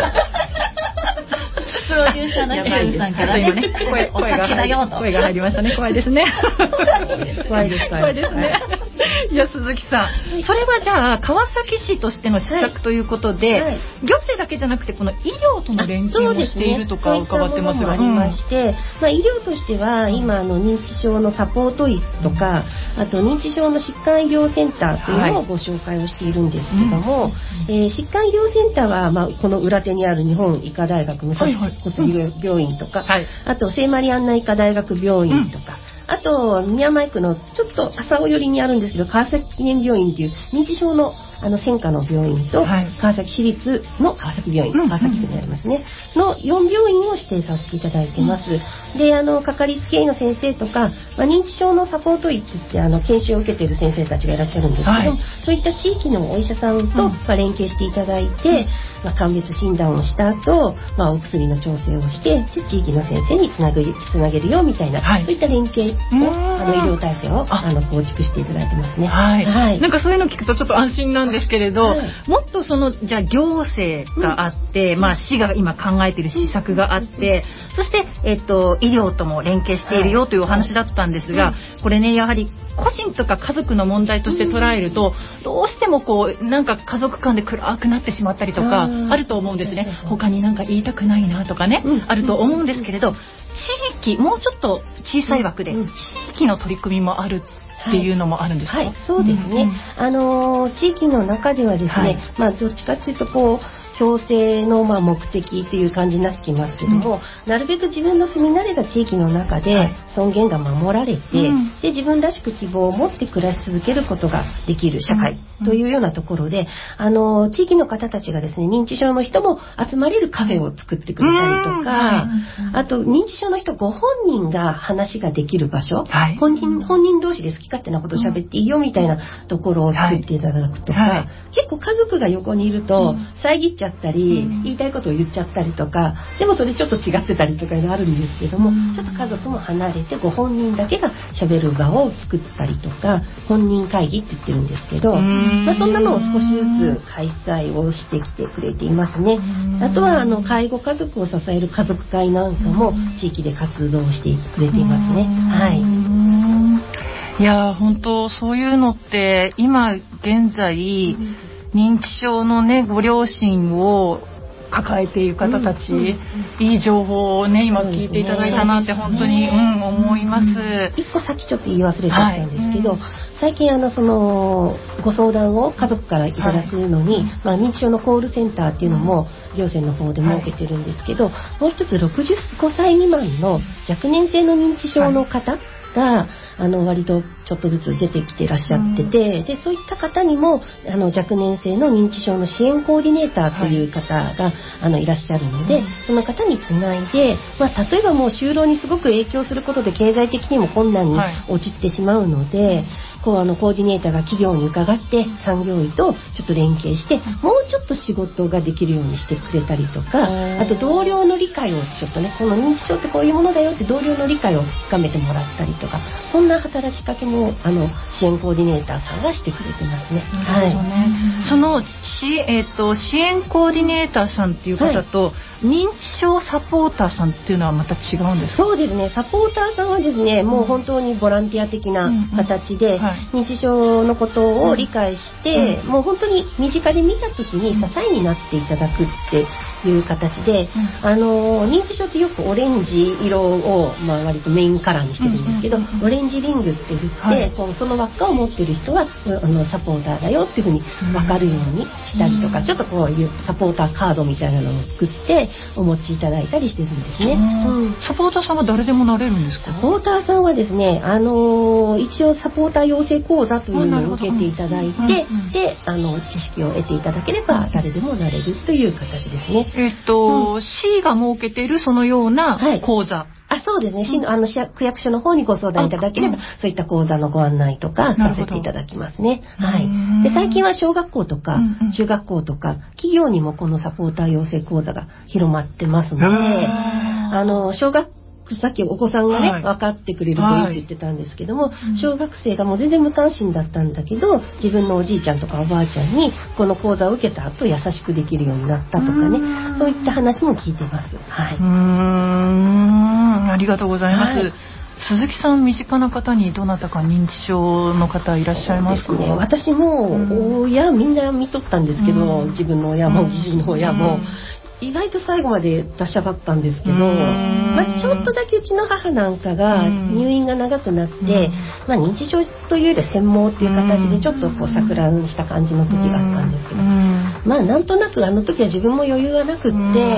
プロデューサーのシュウさんからね、声声が声が入りましたね。怖いですね。 怖いです怖いですね。いや鈴木さん、それはじゃあ川崎市としての施策ということで、行政だけじゃなくてこの医療との連携をしているとか伺ってますが、 ありまして、まあ医療としては今あの認知症のサポート医とか、あと認知症の疾患医療センターというのをご紹介をしているんですけども、えー、疾患医療センターはまあこの裏手にある日本医科大学武蔵小杉病院とか、はい、あと聖マリアンナ医科大学病院とか、うん、あと宮前区のちょっと朝尾寄りにあるんですけど川崎記念病院という認知症のあの専科の病院と、はい、川崎市立の川崎病院、うん、川崎区にありますね、うん、のよん病院を指定させていただいてます、うん、であのかかりつけ医の先生とか、まあ、認知症のサポート医って言ってあの研修を受けている先生たちがいらっしゃるんですけど、はい、そういった地域のお医者さんと、うんまあ、連携していただいて、まあ、鑑別診断をした後、まあ、お薬の調整をして地域の先生につなぐつなげるよみたいな、はい、そういった連携をあの医療体制をあの構築していただいてますね。 はいはい、なんかそういうの聞くとちょっと安心なんですけれど、はい、もっとそのじゃあ行政があって、うんまあ、市が今考えている施策があって、うん、そして、えっと、医療とも連携しているよというお話だったんですが、これねやはり個人とか家族の問題として捉えると、どうしてもこうなんか家族間で暗くなってしまったりとかあると思うんですね。他になんか言いたくないなとかね、うん、あると思うんですけれど、地域もうちょっと小さい枠で地域の取り組みもあるっていうのもあるんですか？ はい、はい、そうですね、うん、あの地域の中ではですね、はい、まあどっちかっていうとこう共生のまあ目的っていう感じになってきますけども、うん、なるべく自分の住み慣れた地域の中で尊厳が守られて、うん、で自分らしく希望を持って暮らし続けることができる社会というようなところで、あの地域の方たちがですね認知症の人も集まれるカフェを作ってくれたりとか、うん、あと認知症の人ご本人が話ができる場所、はい、本人本人同士で好き勝手なことを喋っていいよみたいなところを作っていただくとか、はいはい、結構家族が横にいると遮っちゃったり、うん、言いたいことを言っちゃったりとか、でもそれちょっと違ってたりとかがあるんですけども、うん、ちょっと家族も離れてご本人だけが喋る場を作ったりとか、本人会議って言ってるんですけど、まあ、そんなのを少しずつ開催をしてきてくれていますね。あとはあの介護家族を支える家族会なんかも地域で活動してくれていますね。はい。 いや本当そういうのって今現在、うん認知症のねご両親を抱えている方たち、うんうんうん、いい情報をね今聞いていただいたなって本当に、ねうん、思います。 一個さっきちょっと言い忘れちゃったんですけど、はいうん、最近あのそのご相談を家族からいただくのに、はいまあ、認知症のコールセンターっていうのも行政の方で設けてるんですけど、はい、もう一つろくじゅっごさい未満の若年性の認知症の方が、はいあの割とちょっとずつ出てきていらっしゃってて、うん、でそういった方にもあの若年性の認知症の支援コーディネーターという方が、はい、あのいらっしゃるので、うん、その方につないで、まあ、例えばもう就労にすごく影響することで経済的にも困難に陥ってしまうので、はいこうあのコーディネーターが企業に伺って産業医とちょっと連携してもうちょっと仕事ができるようにしてくれたりとか、あと同僚の理解をちょっとねこの認知症ってこういうものだよって同僚の理解を深めてもらったりとか、そんな働きかけもあの支援コーディネーターさんがしてくれてますね。 なるほどね。そのし、えー、と支援コーディネーターさんっていう方と、はい認知症サポーターさんっていうのはまた違うんですか？ そうですね。サポーターさんはですね、もう本当にボランティア的な形で、うんうんはい、認知症のことを理解して、うん、もう本当に身近で見た時に支えになっていただくっていう形で、うん、あの認知症ってよくオレンジ色を、まあ、割とメインカラーにしてるんですけど、うんうんうん、オレンジリングって言って、はい、こうその輪っかを持ってる人はあのサポーターだよっていうふうに分かるようにしたりとか、うん、ちょっとこういうサポーターカードみたいなのを作ってお持ちいただいたりしてるんですね。 うん、サポーターさんは誰でもなれるんですか？ サポーターさんはですね、あのー、一応サポーター養成講座というのを受けていただいて、うんうん、で、あの知識を得ていただければ誰でもなれるという形ですね。 えっと、うん、市が設けているそのような講座。はい、 あ、そうですね。市の、あの、区役所の方にご相談いただければ、そういった講座のご案内とかさせていただきますね。はい。で、最近は小学校とか、中学校とか、企業にもこのサポーター養成講座が広まってますので、あの、小学さっきお子さんがね、はい、分かってくれるといいって言ってたんですけども、はい、小学生がもう全然無関心だったんだけど、自分のおじいちゃんとかおばあちゃんにこの講座を受けた後優しくできるようになったとかね、そういった話も聞いてます。はい。 うーん、ありがとうございます。はい、鈴木さん、身近な方にどなたか認知症の方いらっしゃいますか？ そうですね、私も親みんな見とったんですけど、自分の親も義理の親も意外と最後まで達者だったんですけど、まあ、ちょっとだけうちの母なんかが入院が長くなって、まあ、認知症というよりは専門っていう形でちょっとこう錯乱した感じの時があったんですけど、まあなんとなくあの時は自分も余裕がなくって、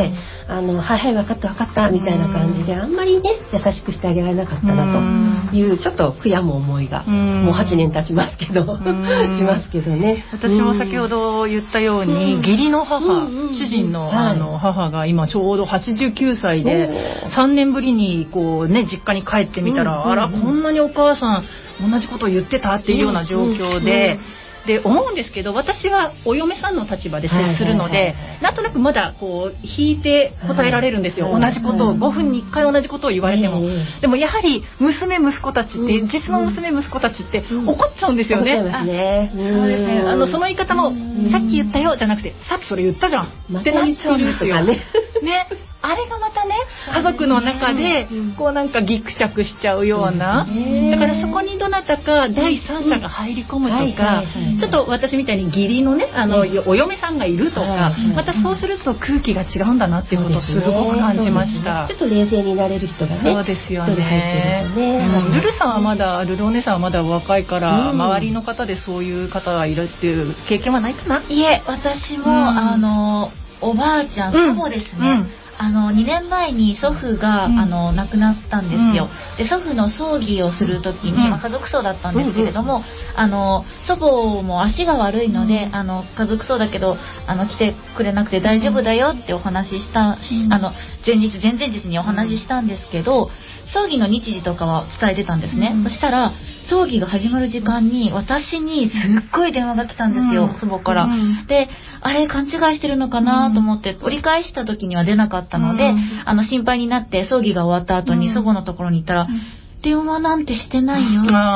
あのはいはい分かった分かったみたいな感じであんまりね優しくしてあげられなかったなというちょっと悔やむ思いがもうはちねん経ちますけどしますけどね。 私も先ほど言ったように義理の母、主人のあの母が今ちょうどはちじゅうきゅうさいでさんねんぶりにこうね実家に帰ってみたら、あらこんなにお母さん同じことを言ってたっていうような状況で。で思うんですけど、私はお嫁さんの立場で接するので、なんとなくまだこう引いて答えられるんですよ。同じことをごふんにいっかい同じことを言われても、でもやはり娘息子たちって、実の娘息子たちって怒っちゃうんですよね。そうですね。あのその言い方もさっき言ったよじゃなくて、さっきそれ言ったじゃんってなっちゃうんですよね。ね。あれがまたね、家族の中でこうなんかギクシャクしちゃうような、だからそこにどなたか第三者が入り込むとか、ちょっと私みたいに義理のね、あのお嫁さんがいるとか、またそうすると空気が違うんだなっていうことをすごく感じました。 ちょっと冷静になれる人がね、 そうですよね。ルルさんはまだ、ルルお姉さんはまだ若いから、周りの方でそういう方がいるっていう経験はないかな？ いえ、私もあのおばあちゃん、祖母ですね。あのにねんまえに祖父が、うん、あの亡くなったんですよ。うん、で祖父の葬儀をする時に、うんまあ、家族葬だったんですけれども、うん、あの祖母も足が悪いので、うん、あの家族葬だけどあの来てくれなくて大丈夫だよってお話しした、うん、あの前日前々日にお話ししたんですけど、葬儀の日時とかは伝えてたんですね。うん、そしたら葬儀が始まる時間に私にすっごい電話が来たんですよ、うん、祖母から。うん、であれ勘違いしてるのかなと思って折り返した時には出なかったので、うん、あの心配になって葬儀が終わった後に祖母のところに行ったら、うん電話なんてしてないよっていうふうに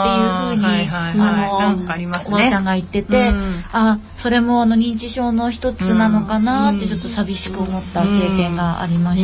おばあちゃんが言ってて、うん、あそれもあの認知症の一つなのかなってちょっと寂しく思った経験がありました。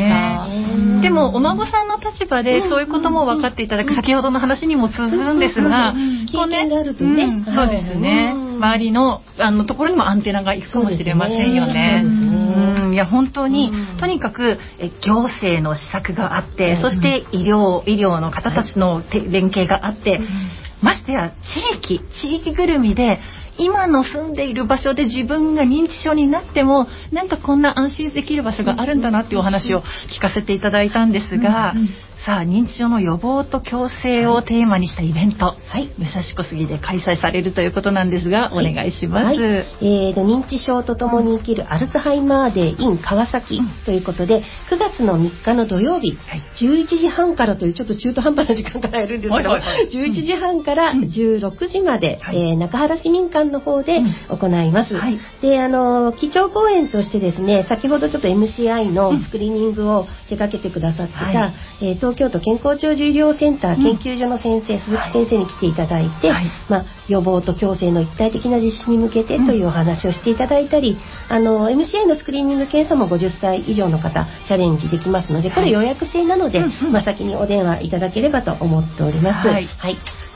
うんね、でもお孫さんの立場でそういうことも分かっていただく、うん、先ほどの話にも通ずるんですが、うん、 経験があるとね、うん、 そうですね、うん、周りのあのところにもアンテナがいくかもしれませんよね。うん、いや本当に、うん、とにかくえ行政の施策があって、うん、そして医療医療の方たちの連携があって、うん、ましてや地域地域ぐるみで今の住んでいる場所で自分が認知症になってもなんかこんな安心できる場所があるんだなっていうお話を聞かせていただいたんですが、うんうん、さあ認知症の予防と共生をテーマにしたイベント、はい、武蔵小杉で開催されるということなんですが、はい、お願いします。はい、 えー、認知症とともに生きるアルツハイマーデー in 川崎ということで、くがつのみっかの土曜日、はい、じゅういちじはんからというちょっと中途半端な時間からやるんですけど、はいはいはい、じゅういちじはんからじゅうろくじまで、うんえー、中原市民館の方で行います。うんはい、であの基調講演としてですね、先ほどちょっと エムシーアイ のスクリーニングを手掛けてくださってた、はいえー、東京都健康長寿医療センター研究所の先生、うん、鈴木先生に来ていただいて、はいまあ、予防と共生の一体的な実施に向けてというお話をしていただいたり、あの エムシーアイ のスクリーニング検査もごじゅっさい以上の方チャレンジできますので、これ予約制なので、はいまあ、先にお電話いただければと思っております。はい、はい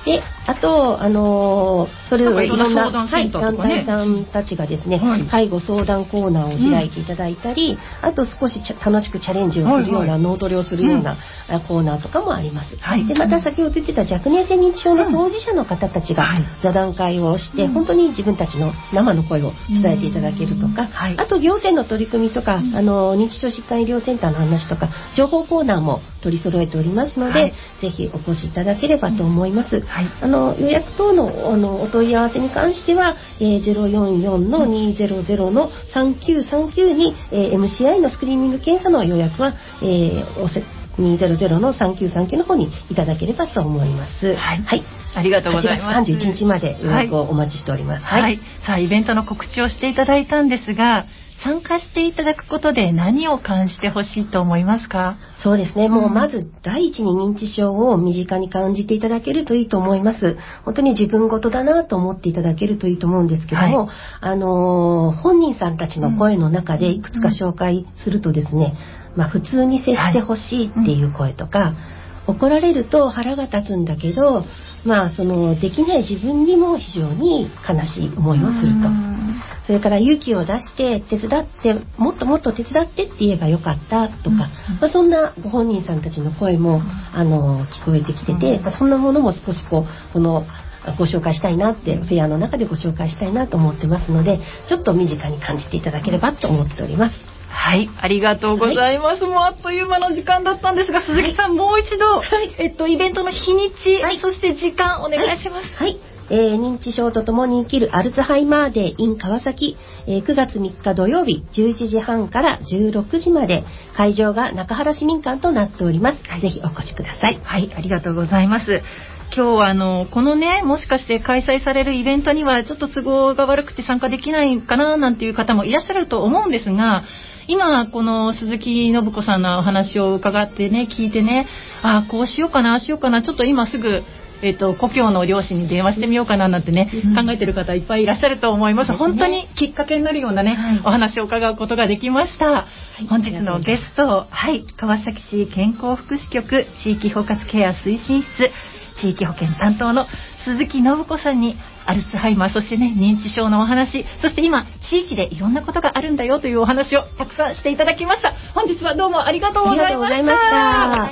で、あと、あのー、それぞれいろんな、 はい、 団体さんたちがですね、はい、介護相談コーナーを開いていただいたり、うん、あと少し楽しくチャレンジをするような、はいはい、脳トレをするような、うん、コーナーとかもあります。はい、で、また先ほど言ってた若年性認知症の当事者の方たちが座談会をして、うん、本当に自分たちの生の声を伝えていただけるとか、うん、はい、あと行政の取り組みとか、うん、あの認知症疾患医療センターの話とか情報コーナーも取り揃えておりますので、はい、ぜひお越しいただければと思います。うん、はい、あの予約等の、あのお問い合わせに関しては、えー、ゼロよんよんのにゼロゼロのさんきゅうさんきゅうに、えー、エムシーアイ のスクリーニング検査の予約は、えー、おせにゼロゼロのさんきゅうさんきゅうの方にいただければと思います。 はい。はい、ありがとうございます。 はちがつさんじゅういちにちまで予約をお待ちしております。 はい。はい、さあ、イベントの告知をしていただいたんですが、参加していただくことで何を感じてほしいと思いますか？ そうですね。もうまず第一に認知症を身近に感じていただけるといいと思います。本当に自分事だなと思っていただけるといいと思うんですけども、はい、あのー、本人さんたちの声の中でいくつか紹介するとですね、まあ普通に接してほしいっていう声とか、はい、うん、怒られると腹が立つんだけど、まあそのできない自分にも非常に悲しい思いをすると。それから勇気を出して手伝ってもっともっと手伝ってって言えばよかったとか、うん、まあ、そんなご本人さんたちの声も、うん、あの聞こえてきてて、まあ、そんなものも少しこうこのご紹介したいなって、フェアの中でご紹介したいなと思ってますので、ちょっと身近に感じていただければと思っております。 はい、ありがとうございます。はい、もうあっという間の時間だったんですが、鈴木さん、はい、もう一度、はい、えっとイベントの日にち、はい、そして時間お願いします。 はい、はい、えー、認知症とともに生きるアルツハイマーデー in 川崎、えー、くがつみっか土曜日じゅういちじはんからじゅうろくじまで、会場が中原市民館となっております。はい、ぜひお越しください。 はい、ありがとうございます。今日はあのこのね、もしかして開催されるイベントにはちょっと都合が悪くて参加できないかななんていう方もいらっしゃると思うんですが、今この鈴木信子さんのお話を伺ってね、聞いてね、あこうしようかなああしようかな、ちょっと今すぐえっと故郷の両親に電話してみようかななんてね、うん、考えてる方いっぱいいらっしゃると思います。本当にきっかけになるようなね、はい、お話を伺うことができました。はい、本日のゲスト、はい、川崎市健康福祉局地域包括ケア推進室地域保健担当の鈴木信子さんにアルツハイマー、そしてね認知症のお話、そして今地域でいろんなことがあるんだよというお話をたくさんしていただきました。本日はどうもありがとうございました。さ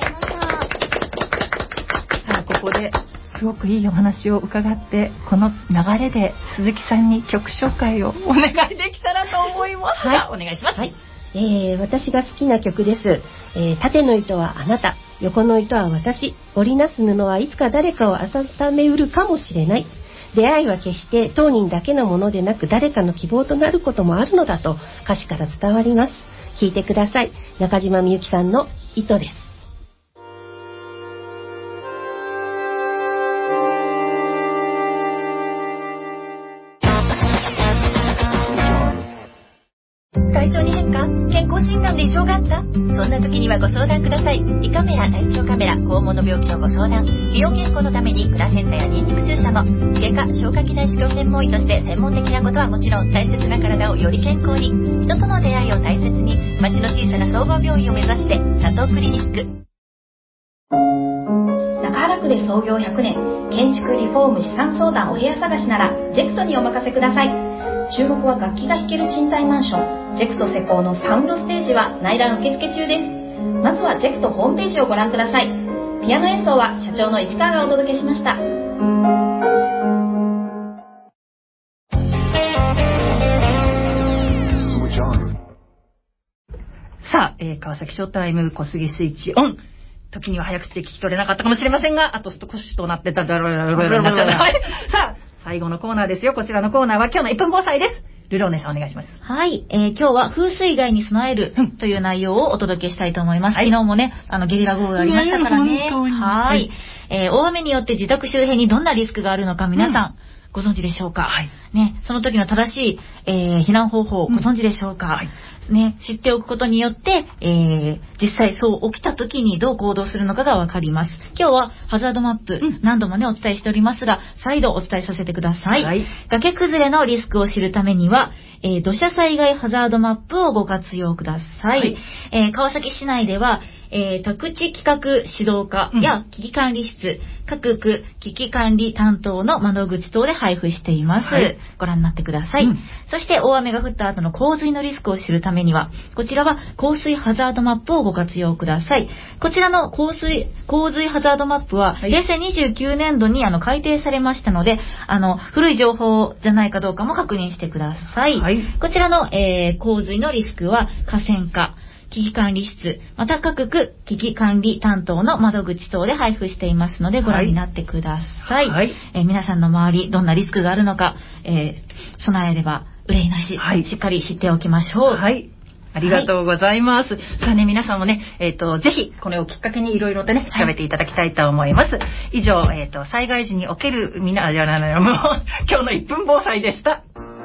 あここですごくいいお話を伺って、この流れで鈴木さんに曲紹介をお願いできたらと思いますが、はい、お願いします。はい、 えー、私が好きな曲です。えー、縦の糸はあなた、横の糸は私、織りなす布はいつか誰かを温めうるかもしれない。出会いは決して当人だけのものでなく、誰かの希望となることもあるのだと歌詞から伝わります。聴いてください。中島みゆきさんの糸です。 体調に変化？健康診断で異常があった？そんな時にはご相談ください。胃カメラ、大腸カメラ、肛門の病気のご相談、美容健康のためにプラセンタやニンニク注射も、外科、消化器内視鏡専門医として専門的なことはもちろん、大切な体をより健康に、人との出会いを大切に、町の小さな総合病院を目指して、佐藤クリニック。 中原区で創業ひゃくねん、建築リフォーム資産相談お部屋探しならジェクトにお任せください。注目は楽器が弾ける賃貸マンションジェクト施工のサウンドステージは内覧受付中です。まずはジェクトホームページをご覧ください。ピアノ演奏は社長の市川がお届けしました。 さあ、えー、川崎ショータイム小杉スイッチオン。時には早口で聞き取れなかったかもしれませんが、あと少しとなってただろろろろろなっちゃう。はい。さあ、最後のコーナーですよ。こちらのコーナーは今日のいっぷん防災です。ルローネさんお願いします。 はい、えー、今日は風水害に備えるという内容をお届けしたいと思います。はい、昨日もね、あのゲリラ豪雨がありましたからね。はい。えー、大雨によって自宅周辺にどんなリスクがあるのか皆さん、うん、ご存知でしょうか。はい。ね、その時の正しい、えー、避難方法をご存知でしょうか。うん、はい。ね、知っておくことによって、えー、実際そう起きた時にどう行動するのかがわかります。今日はハザードマップ、うん、何度もねお伝えしておりますが、再度お伝えさせてください。はい、崖崩れのリスクを知るためには、えー、土砂災害ハザードマップをご活用ください。はい、えー、川崎市内では、 えー、宅地企画指導課や危機管理室、うん、各区危機管理担当の窓口等で配布しています。はい、ご覧になってください。うん、そして大雨が降った後の洪水のリスクを知るためには、こちらは洪水ハザードマップをご活用ください。こちらの洪水、洪水ハザードマップは、はい、平成にじゅうきゅうねんどにあの改定されましたので、あの、古い情報じゃないかどうかも確認してください。はい、こちらの、えー、洪水のリスクは河川課、危機管理室、また各区危機管理担当の窓口等で配布していますのでご覧になってください。はい、えー、皆さんの周りどんなリスクがあるのか、えー、備えれば憂いなし、はい、しっかり知っておきましょう。 はい。ありがとうございます。はい、さあね、皆さんもね、えっと、ぜひ、これをきっかけにいろいろとね、調べていただきたいと思います。はい、以上、えっと、災害時における、みな、じゃない、もう、今日のいっぷん防災でした。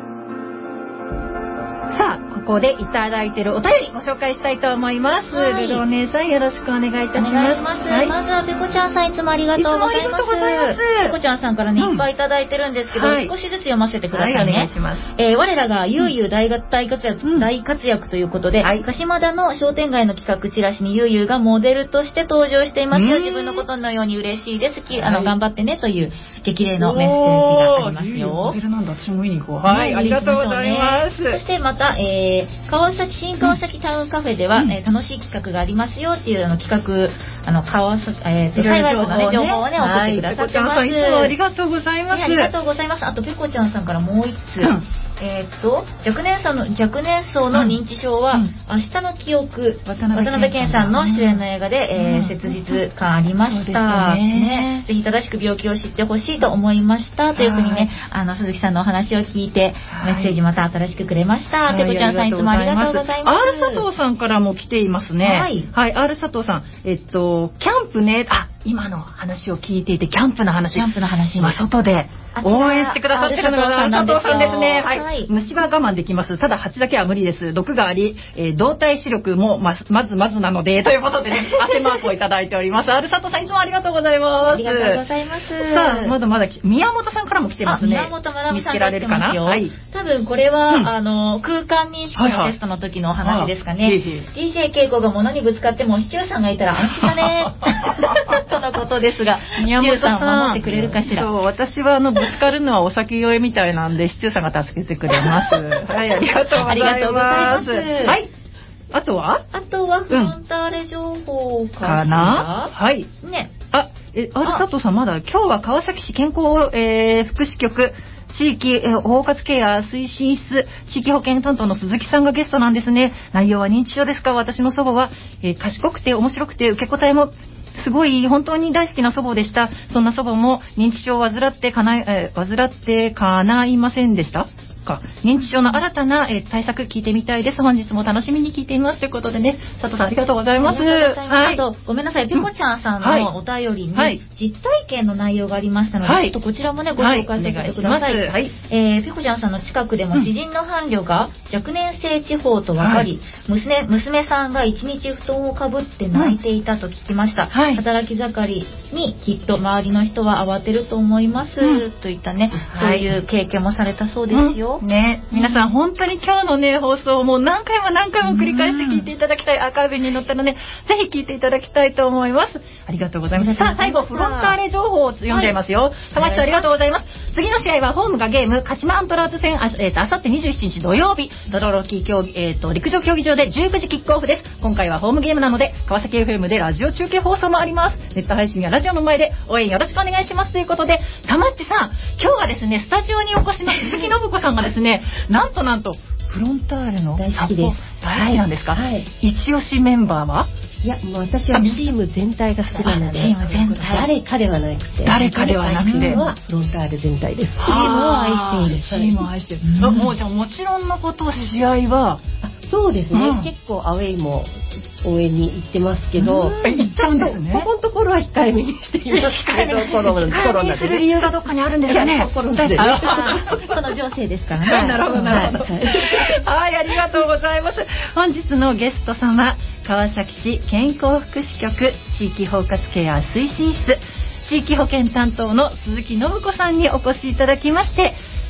さあ、ここでいただいているお便りご紹介したいと思います。はい、ルロー姉さんよろしくお願いいたします。お願いします。 はい、まずはペコちゃんさんいつもありがとうございます。ペコちゃんさんからね、いっぱいいただいてるんですけど、はい、少しずつ読ませてくださいね。はい、お願いします。えー、我らがゆうゆう大活躍、うん、大活躍ということで、はい、鹿島田の商店街の企画チラシにゆうゆうがモデルとして登場していますよ。自分のことのように嬉しいです。はい、あの、頑張ってねという激励のメッセージがありますよ。 モデルなんだ、私も見に行こう。はい、ありがとうございます。 そしてまた、えー、川崎新川崎タウンカフェでは、うん、えー、楽しい企画がありますよっていうあの企画、あの川崎、えー、幸いのね情報をね送ってくださってます。 はい、ペコちゃんさんいつもありがとうございます。ね、 ありがとうございます。あとペコちゃんさんからもう一つ。うん、えー、っと若年層の若年層の認知症は、うん、明日の記憶、渡辺謙さんの主演の映画で、うん、えー、切実感ありました。ねね、ぜひ正しく病気を知ってほしいと思いましたというふうにね、あの鈴木さんのお話を聞いてメッセージまた新しくくれました。ペコちゃんさんいつもありがとうございます。 R 佐藤さんからも来ていますね。はい、はい、R 佐藤さん、えっとキャンプね、あ、今の話を聞いていてキャンプの話、 キャンプの話、 今外で応援してくださってるのが佐藤さんですね。はい、はい、虫は我慢できます。ただ蜂だけは無理です。毒があり、えー、動体視力もままずまずなのでということでね、汗マークをいただいております。R 佐藤さんいつもありがとうございます。 ありがとうございます。 さあ、まだまだ宮本さんからも来てますね。 宮本まなみさん見つけられるかな。はい、 多分これは、うん、あの空間認識のテストの時のお話ですかね。はいはい、ディージェー 恵子が物にぶつかってもシチューさんがいたら安心だねとのことですが、宮本さん守ってくれるかしら。 そう、私はあのぶつかるのはお酒酔いみたいなんでシチューさんが助けてくれます。はい、ありがとうございます。はい。あとは？ あとはフロンターレ情報かしら、 かな？はい。 ね。 あ、え、あれ佐藤さんまだ今日は川崎市健康、えー、福祉局地域、えー、包括ケア推進室地域保健担当の鈴木さんがゲストなんですね。内容は認知症ですか？私の祖母は、えー、賢くて面白くて受け答えもすごい本当に大好きな祖母でした。そんな祖母も認知症を患ってかな、えー、患ってかないませんでしたか。認知症の新たな、えー、対策聞いてみたいです。本日も楽しみに聞いていますということでね、佐藤さんありがとうございます。 はい、あとごめんなさい、ペコちゃんさんのお便りに、はい、実体験の内容がありましたので、はい、ちょっとこちらもねご紹介させてください。はい、えー、ペコちゃんさんの近くでも知人の伴侶が若年性地方と分かり、はい、娘, 娘さんが一日布団をかぶって泣いていたと聞きました。はい、働き盛りにきっと周りの人は慌てると思います、うん、といったね、そういう経験もされたそうですよ。 うん、ね、皆さん本当に今日のね放送をもう何回も何回も繰り返して聞いていただきたい、アーカイブに載ったので、ね、ぜひ聞いていただきたいと思います。ありがとうございます。さあ最後フロンターレ情報を読んじゃいますよ。玉木さんありがとうございます。次の試合はホームがゲーム鹿島アントラーズ戦、あ、えー、とあさってにじゅうしちにち土曜日ドロロキ競技、えー、と陸上競技場でじゅうくじキックオフです。今回はホームゲームなので川崎 エフエム でラジオ中継放送もあります。ネット配信やラジオの前で応援よろしくお願いしますということで、玉っちさん今日はですねスタジオにお越しの鈴木信子さんがですねなんとなんとフロンターレの大好きです。 大好きなんですか？はい。一押しメンバーは？ いや、もう私はチーム全体が好きなので、チーム全体誰かではなくて、 誰かではなくて、 はフロンターレ全体です。チームを愛している。 チームを愛している。うん、もうじゃあもちろんのこと試合は、 そうですね、うん、結構アウェイも応援に行ってますけど、 行っちゃうんですね。 ここのところは控えめにしていますけど、コロナで控えめにする理由がどっかにあるんですかね。 コロナでね。 この情勢ですからね。 なるほどなるほど。はい、ありがとうございます。本日のゲスト様、川崎市健康福祉局地域包括ケア推進室地域保健担当の鈴木信子さんにお越しいただきまして、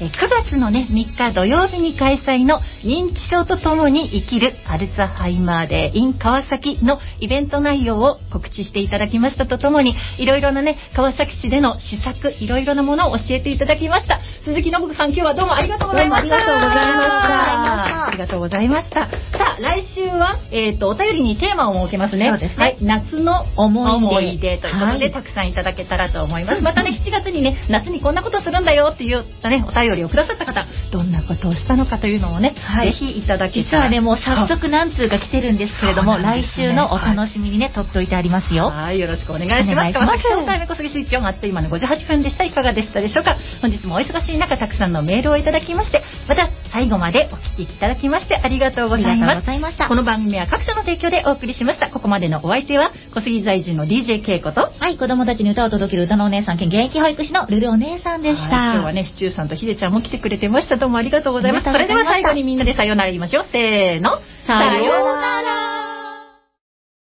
くがつのねみっか土曜日に開催の認知症とともに生きるアルツハイマーデー in 川崎のイベント内容を告知していただきましたとともに、いろいろなね川崎市での施策、いろいろなものを教えていただきました。鈴木信子さん、今日はどうもありがとうございました。 ありがとうございました。 ありがとうございました。さあ来週は、えー、とお便りにテーマを設けますね。 そうですね、 はい、夏の思い出ということで、 はい、 たくさんいただけたらと思います。またねしちがつにね夏にこんなことするんだよっていう、ね、お便りをくださった方、どんなことをしたのかというのをね、はい、ぜひいただけたら。 実はねもう早速何通か来てるんですけれども、ね、来週のお楽しみにね、はい、取っておいてありますよ。 はい、よろしくお願いします。川崎商会目小杉スイッチオン、あっという間のごじゅうはっぷんでした。いかがでしたでしょうか。本日もお忙しい中たくさんのメールをいただきまして、また最後までお聞きいただきましてありがとうございます。この番組は各社の提供でお送りしました。ここまでのお相手は小杉在住の ディージェー ケイコと、 はい、子供たちに歌を届ける歌のお姉さん兼現役保育士のルルお姉さんでした。 今日はねシチューさんとひでちゃんも来てくれてました。どうもありがとうございます。それでは最後にみんなでさようなら言いましょう。せーの、 さようなら。